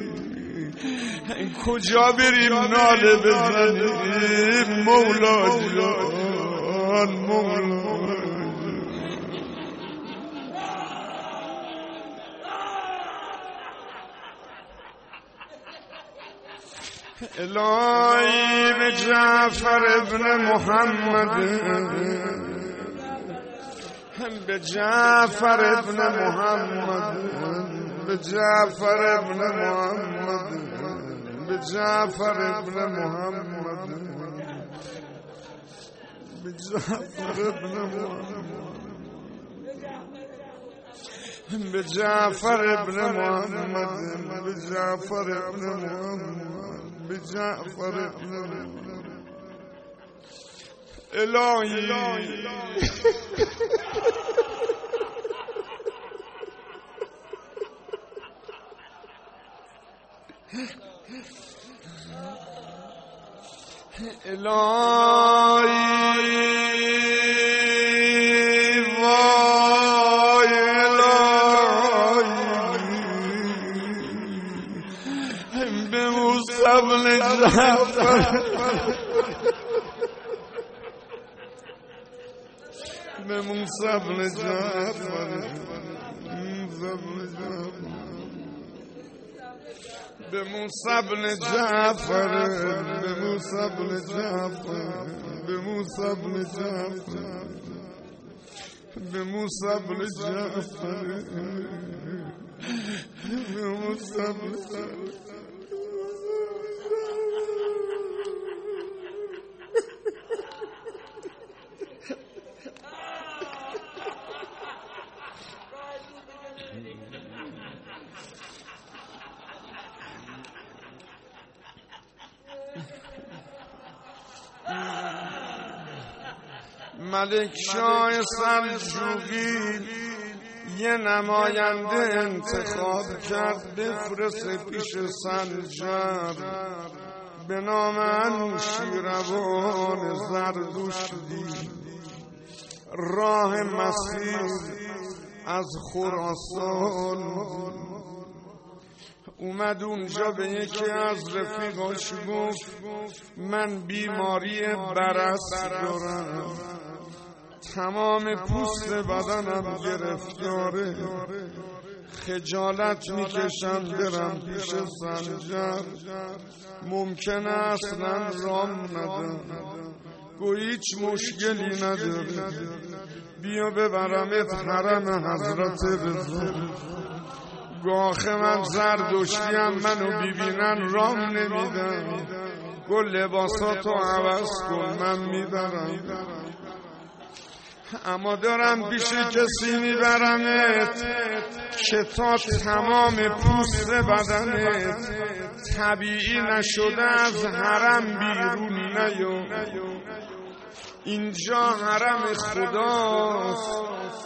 کجا بریم ناله بزنیم مولا جان مولا الهی به جعفر ابن محمد به جعفر ابن محمد به جعفر ابن محمد به جعفر ابن محمد به جعفر ابن محمد به جعفر ابن محمد به جعفر ابن محمد به جعفر ابن محمد الهی الهی وای الهی به مصبل جعفر به مصبل جعفر به مصبل جعفر به مصبل جعفر به مصبل جعفر به مصبل جعفر به مصبل جعفر ملک شاه سلجوقی یه نماینده انتخاب کرد بفرسته پیش سنجر به نام انوشیروان زردشتی راه مسیر از خراسان اومد اونجا به یکی از رفیقاش گفت من بیماری برص دارم، تمام پوست بدنم گرفتاره، خجالت میکشم برم پیش سنجر، ممکنه اصلا رام ندم. گو هیچ مشکلی نداره، بیا ببرمت حرم حضرت رضا. گاخه من زردشتیم، منو ببینن رام نمیدم. گو لباساتو عوض کن من میبرم، اما دارم پیش کسی میبرمت که تا تمام پوست بدنت طبیعی نشده از حرم بیرون نیو. اینجا حرم خداست.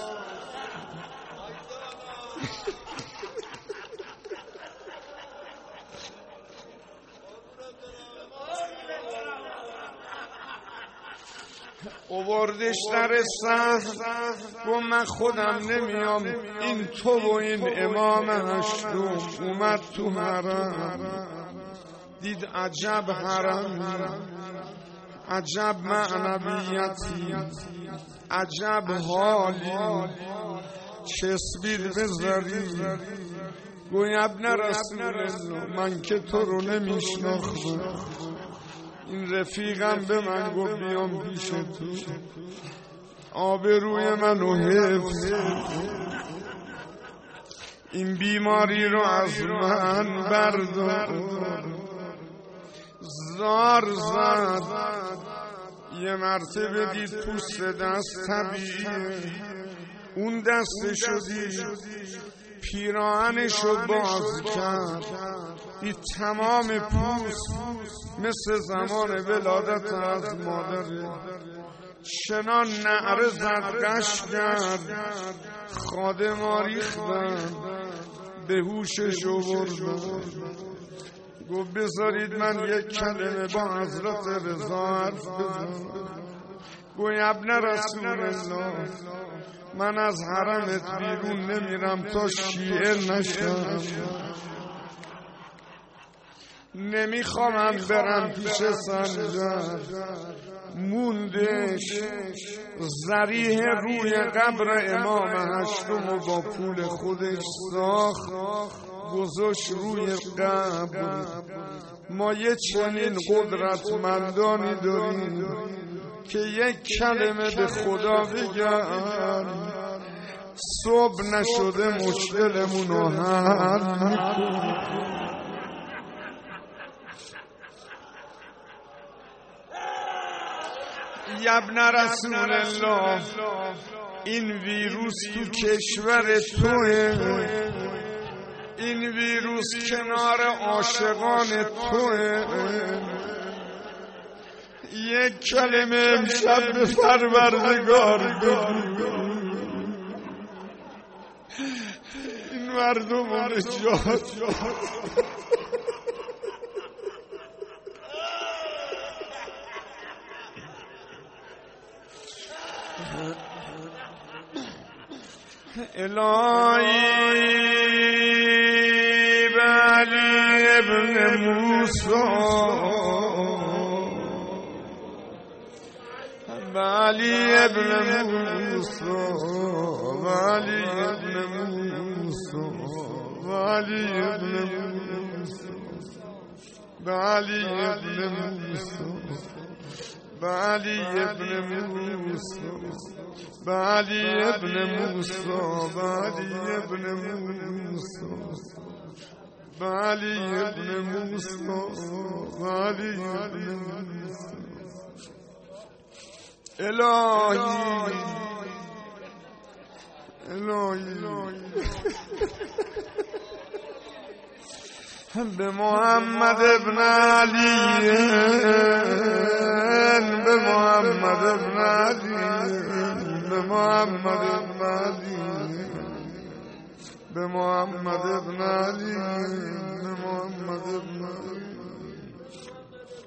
آوردش در صحن، گفت من خودم نمیام، این تو و این امام هشتم. اومد تو حرم، دید عجب حرمی، عجب معنویتی، عجب حالی، چسبید به زری. گوی ابن رسول الله من که تو رو نمیشناختم، این رفیقم به من گفت بیام پیش تو، آبروی منو حفظ، این بیماری رو از من بردار. زار زد، یه مرتبه دید پوست دست طبیعیه، اون دستشو دید، پیراهنشو باز کرد، دید تمام پوست مثل زمان ولادت از مادره. چنان نعره زد قش کرد، خادما ریختن، به هوششو بردن. گفت بذارید من یک کلمه با حضرت رضا حرف بزنم. گوی ابن رسول الله من از حرمت بیرون نمیرم تا شیعه نشم، نمیخوام برم پیش سنجر. موندش ذریح روی قبر امام هشتم و با پول خودش ساخت، گذاشت روی قبر. ما یه چنین قدرتمندانی داریم که یک کلمه به خدا بگن، صبح نشده مشکلمونو حل میکنه. ابن رسول الله این ویروس تو کشور توه، این ویروس کنار عاشقان توه. یک کلمه امشب به پروردگار بگو، این مردم رو نجات. الهی به علی ابن موسی، به علی ابن موسی، به علی ابن موسی، به علی ابن موسی، به علی ابن موسی، به علی ابن موسی، به علی ابن موسی، به علی ابن موسی، به علی ابن موسی، به علی ابن موسی. الهی به محمد ابن علی، به محمد ابن علی، به محمد ابن علی، به محمد ابن علی، به محمد ابن علی.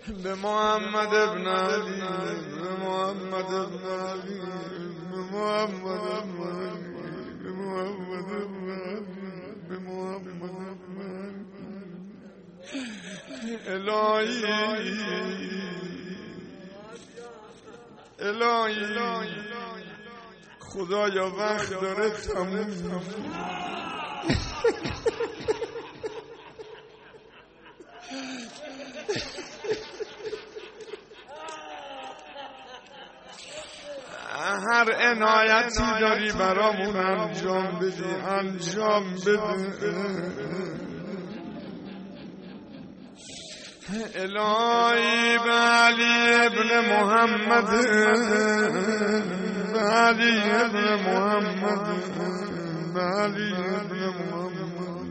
به محمد ابن علی، به محمد ابن علی، به محمد ابن علی، به محمد ابن علی، به محمد ابن علی. الهی خدایا وقت داره تموم. هر عنایتی داری برامون انجام بدی، انجام بده. الهی به علی ابن محمد، به علی ابن محمد، به علی ابن محمد،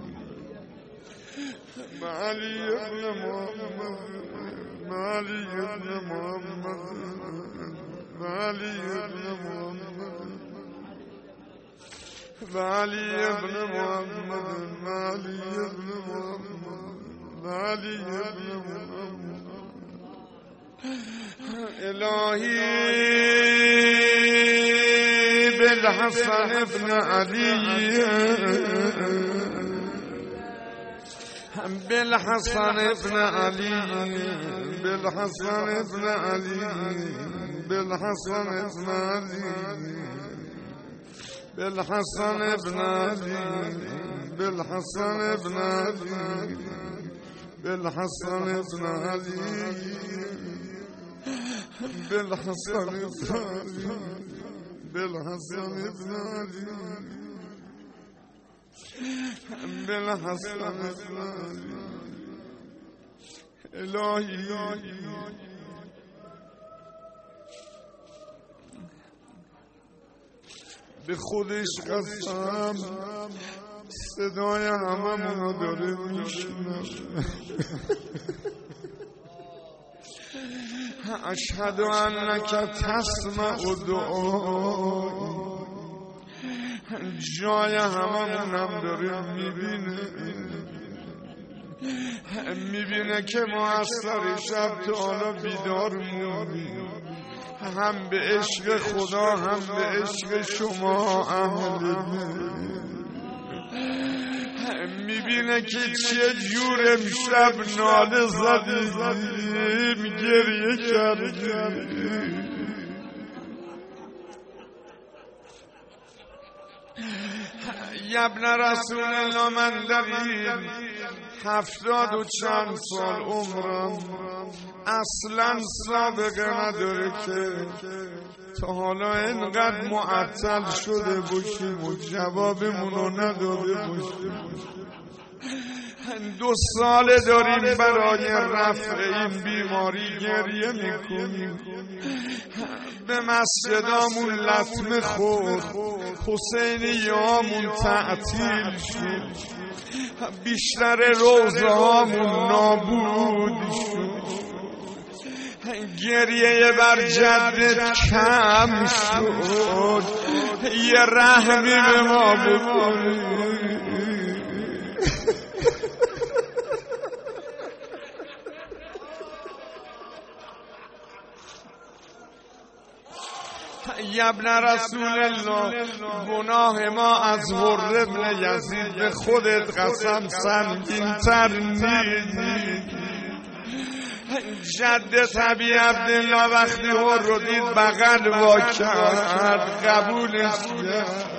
به علی ابن محمد، به علی ابن محمد، به علی ابن محمد، به علی ابن محمد، به علی ابن محمد، علی ابن محمد. الهی بالحسن ابن علی، بالحسن ابن علی، بالحسن ابن علی، بالحسن ابن علی، بالحسن ابن علی، بالحسن ابن علی، بالحسن ابن علی، بالحسن ابن علی، بالحسن ابن علی، بالحسن ابن علی. الهی به خودش قسم صدای هممونو داره میشنه. اشهد انک تسمع دعایی، جای هممونم داره میبینه که ما از سر شب تا حالا بیدار موندیم، هم به عشق خدا هم به عشق شما اهل. میبینه که چه جور امشب ناله زدیم، گریه کردیم. یبن رسول الله، من دوید 70 و چند سال عمرم، اصلا سابقه نداره که تا حالا اینقدر معطل شده باشیم و جوابمونو نداده باشیم. 2 سال داریم برای رفع این بیماری گریه میکنیم. به مسجدامون لطمه خورد، حسینیامون تعطیل شد، بیشتر روزه هامون نابود شد، گریه بر جدت کم شد. یه رحمی به ما بکنی. یبن رسول الله، گناه ما از حر بن یزید به خودت قسم سنگین تر نیست. جدت ابی عبدالله وقتی حر رو دید بغل وا کرد، قبولش کرد،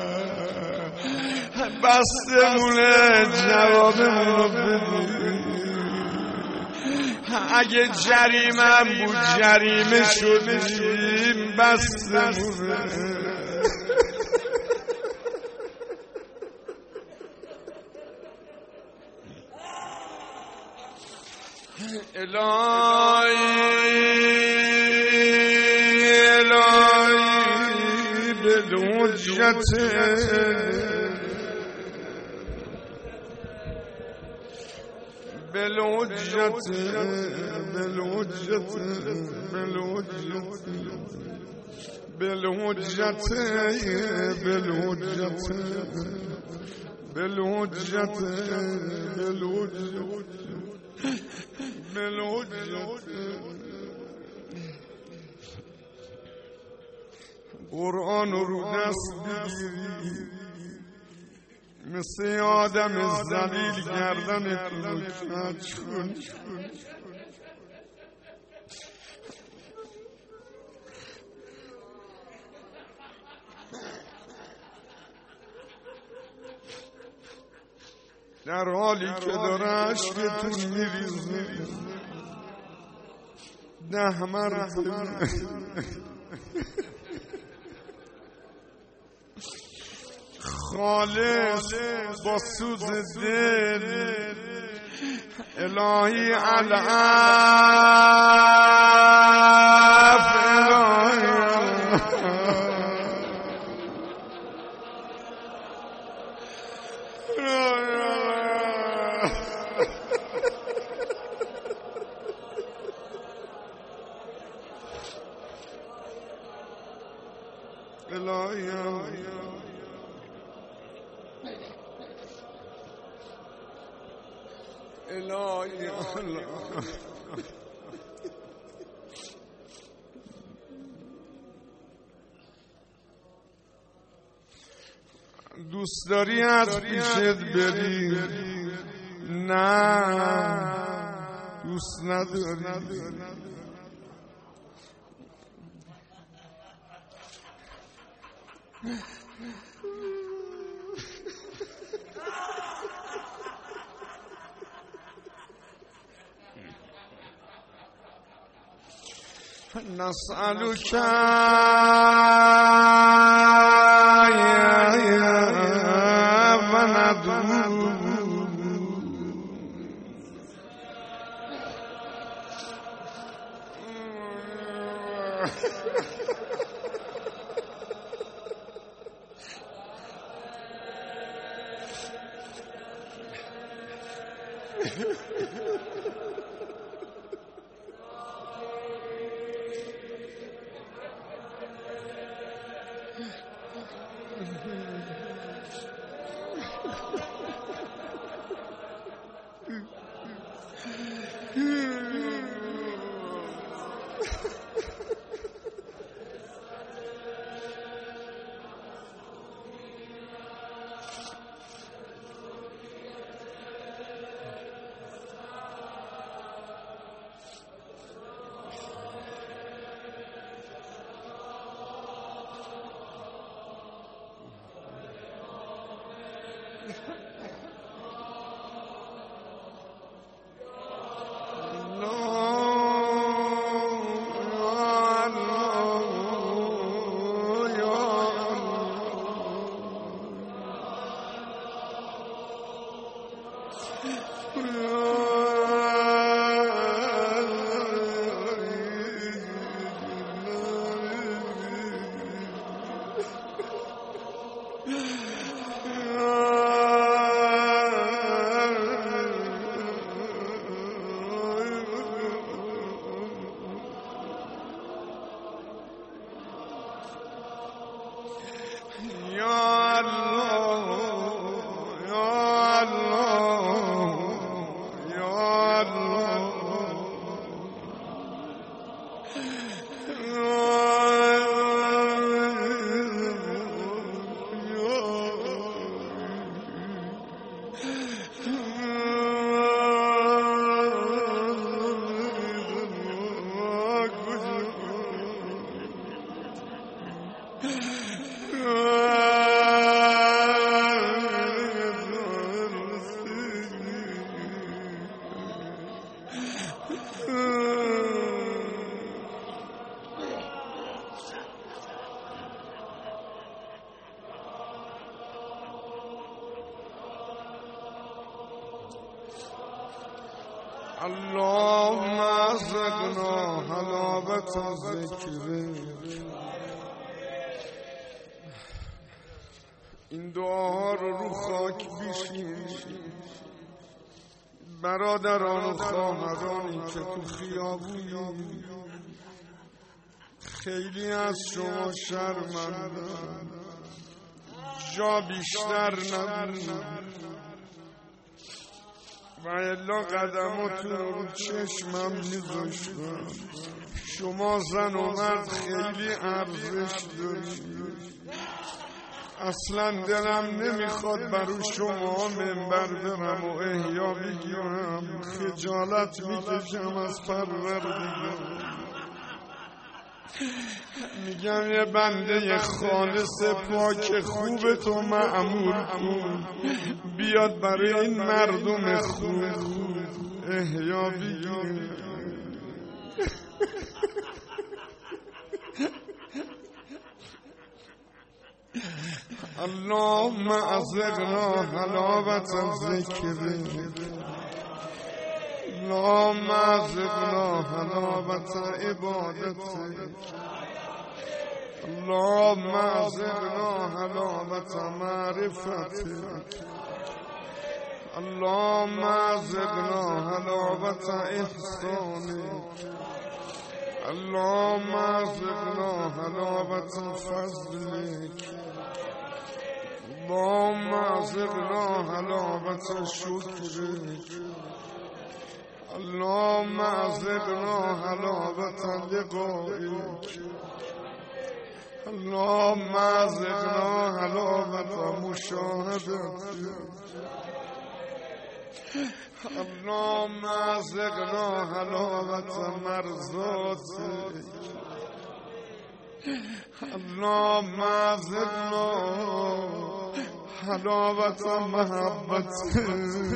بستمونه جوابمون رو بدید. اگه جریمه بود جریمه شدیم، بستمونه. الهی بالحجت بالحجت بالحجت بالحجت بالحجت بالحجت بالحجت بالحجت قرآن رو دست بگیری مثل آدم ذلیل گردن تو کج کن در حالی که داره عشقتون میریزه 10 مرتبه خالص با سوز دل الهی العف الهی دوست داری از پیشت بری نه دوست نداری نسألك وندعو اللهم ازقنا حلاوت ذکرک. این دعا رو خاک بشین برادران و خواهرانی که تو خیابونی خیلی از شما شرمندن، جا بیشتر نبود، و الا قدماتون رو چشمم میذاشتم. شما زن و مرد خیلی ارزش دارید. اصلا دلم نمیخواد برای شما منبر برم و احیا بگیرم، خجالت میکشم از پروردگار. میگم یه بنده خالص پاک خوب تو مأمور کن بیاد برای این مردم خوب احیا بگیر. اللهم ازقنا حلاوت ذکرک، اللهم ازقنا حلاوت عبادتک، اللهم ازقنا حلاوت معرفتک، اللهم ازقنا حلاوت احسانک، اللهم ازقنا حلاوت فضلک، اللهم ازقنا حلاوت شکرک، اللهم ازقنا حلاوت لقائک، اللهم ازقنا حلاوت مشاهدتک، اللهم ازقنا حلاوت مرضاتک، اللهم ازقنا حلاوت محبتک.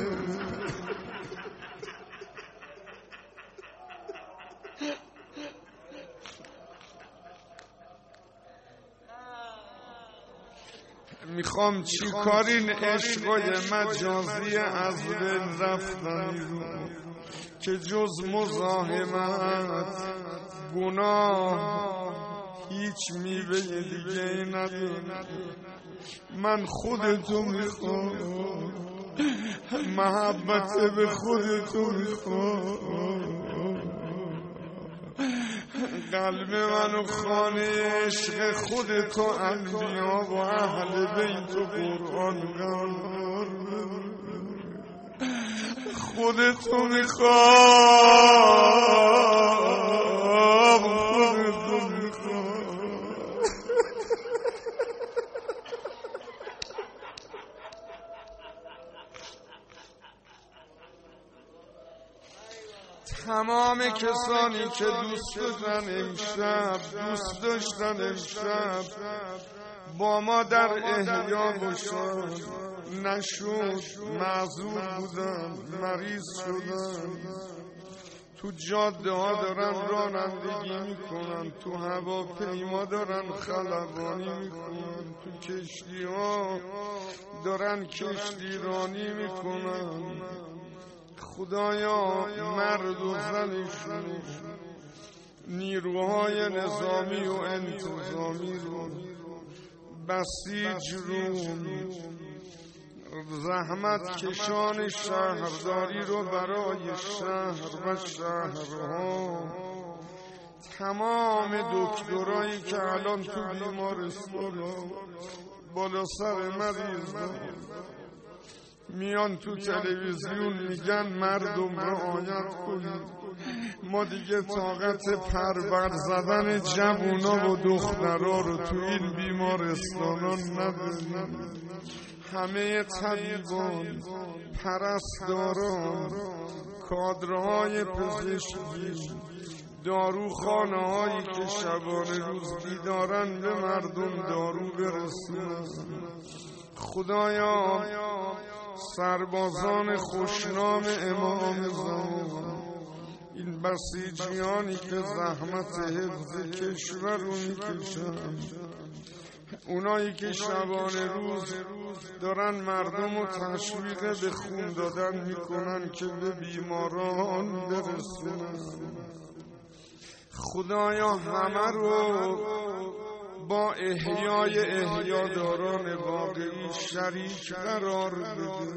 میخوام چی کارین عشقای مجازی از بین رفتنی رو که جز مزاحمت گناه هیچ میوه دیگه ای نداره. من خودتو میخوام، محبت به خودتو میخوام. قلب منو خانه عشق خودتو انبیا و اهل بیت و قرآن قرار خودتو میخوام، خودتو میخوام. تمام کسانی که دوست داشتن امشب با ما در احیا باشن، نشد، معذور بودن، مریض شدن، تو جاده ها دارن رانندگی میکنن، تو هواپیما دارن خلبانی میکنن، تو کشتی ها دارن کشتی رانی میکنن. خدایا مرد و زنشون، نیروهای نظامی و انتظامی رو، بسیج رو، زحمت کشان شهرداری رو برای شهر و شهرها، تمام دکترایی که الان تو بیمارستان بالا سر مریض میان تو تلویزیون میگن مردم رعایت کنید. ما دیگه طاقت پربر زدن جوونا و دخترها رو تو این بیمارستانا نداریم. همه طبیبان، پرستاران، کادرهای پزشکی، داروخانه هایی که شبانه روز بیدارن به مردم دارو برسونن. خدایا سربازان خوشنام امام زمان، این بسیجیانی که زحمت حفظ کشور رو میکشن، اونایی که شبانه روز دارن مردم رو تشویق به خون دادن میکنن که به بیماران برسونن، خدایا همه رو با احیای احیاداران واقعی شریک قرار بده.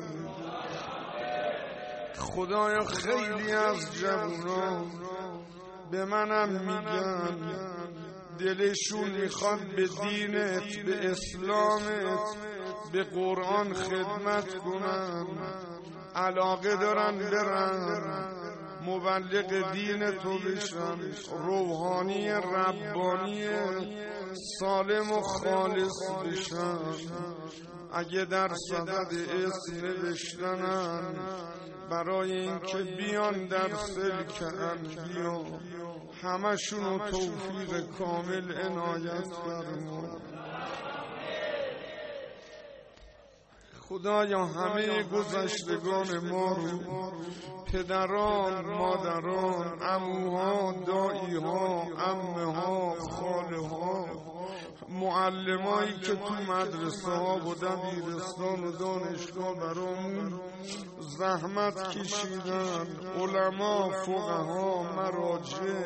خدایا خیلی از جوانان به منم میگن دلشون میخواد به دینت، به اسلامت، به قرآن خدمت کنن، علاقه دارن برن مبلغ دین تو بشن، روحانی ربانی سالم و خالص بشن. اگه در صدد اسم نوشتنن برای اینکه بیان در سلک انبیا، همشونو توفیق کامل عنایت فرما. خدایا همه گذشتگان ما رو، پدران، مادران، عموها، داییها، عمه‌ها، خاله‌ها، معلمایی که تو مدرسه ها و دبیرستان و دانشگاه برامون زحمت کشیدن، علما، فقها، مراجع،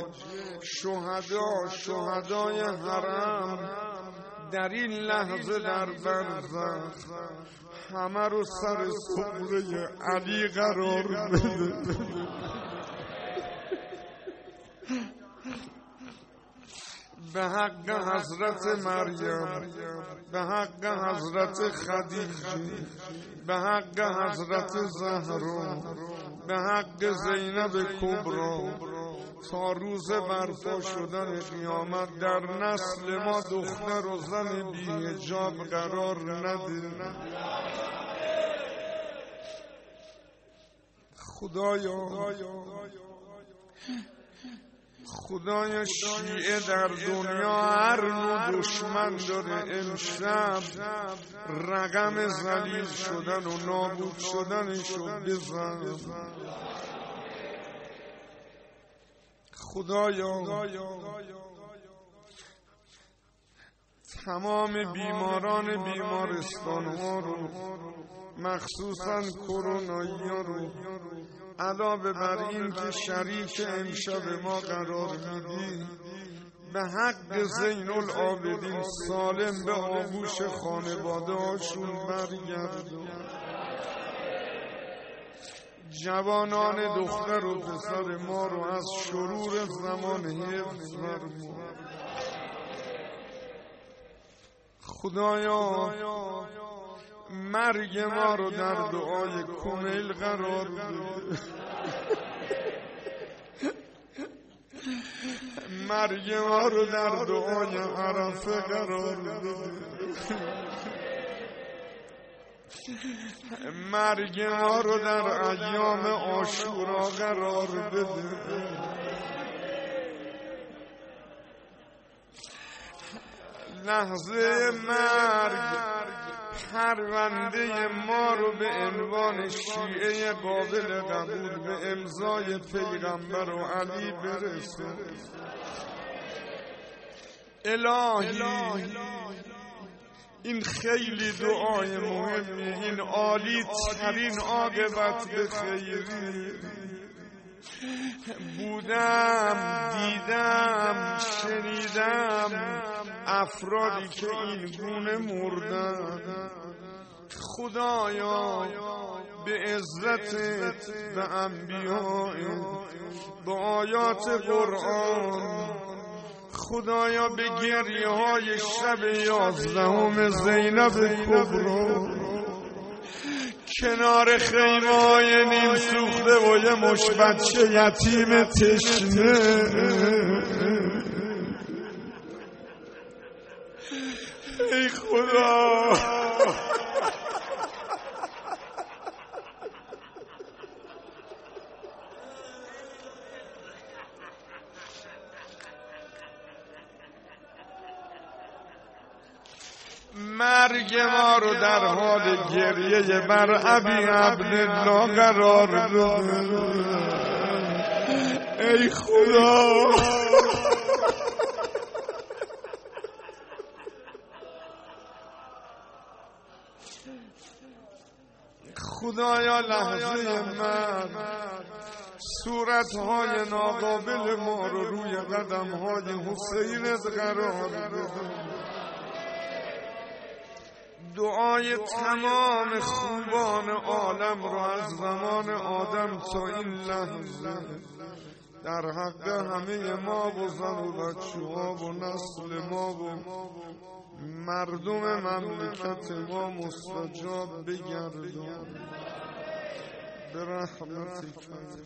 شهدای حرم در این لحظه در برزخ، همه رو سر سفره علی قرار بده. به حق حضرت مریم، به حق حضرت خدیجه، به حق حضرت زهرا، به حق زینب کبرا، تا روز برپا شدن قیامت در نسل ما دختر و زن بی حجاب قرار نده. خدایا شیعه در دنیا هر نوع دشمن داره، امشب رقم ذلیل شدن و نابود شدنشو بزن. خدایا تمام بیماران بیمارستان ها رو، مخصوصا کرونایی ها رو، علاوه بر این که شریک امشب ما قرار میدی، به حق زین العابدین سالم به آغوش خانواده هاشون برگردون. جوانان دختر و پسر ما رو از شرور زمان حفظ فرما. خدایا مرگ ما رو در دعای کمیل قرار بده. مرگ ما رو در دعای عرفه قرار بده. مرگ ما رو در ایام عاشورا قرار بده. لحظه مرگ پرونده ما رو به عنوان شیعه قابل قبول به امضای پیغمبر و علی برسه. الهی این خیلی دعای مهمیه، این عالی ترین عاقبت به خیری. بودم، دیدم، شنیدم افرادی که این گونه مردن. خدایا به عزتت، به انبیائت، به آیات قرآن، خدایا به گریه های شب 11 زینب کبرا کنار خیمه های نیم سوخته و یه مش بچه یتیم تشنه، ای خدا مرگ ما رو در حال گریه بر ابی عبدالله قرار بده. ای خدا خدایا لحظه مرگ صورتهای ناقابل ما رو روی قدمهای حسینت قرار بده. دعای تمام خوبان عالم رو از زمان آدم تا این لحظه در حق همه ما و زن و بچه ها و نسل ما و مردم مملکت ما مستجاب بگردان. برحمتک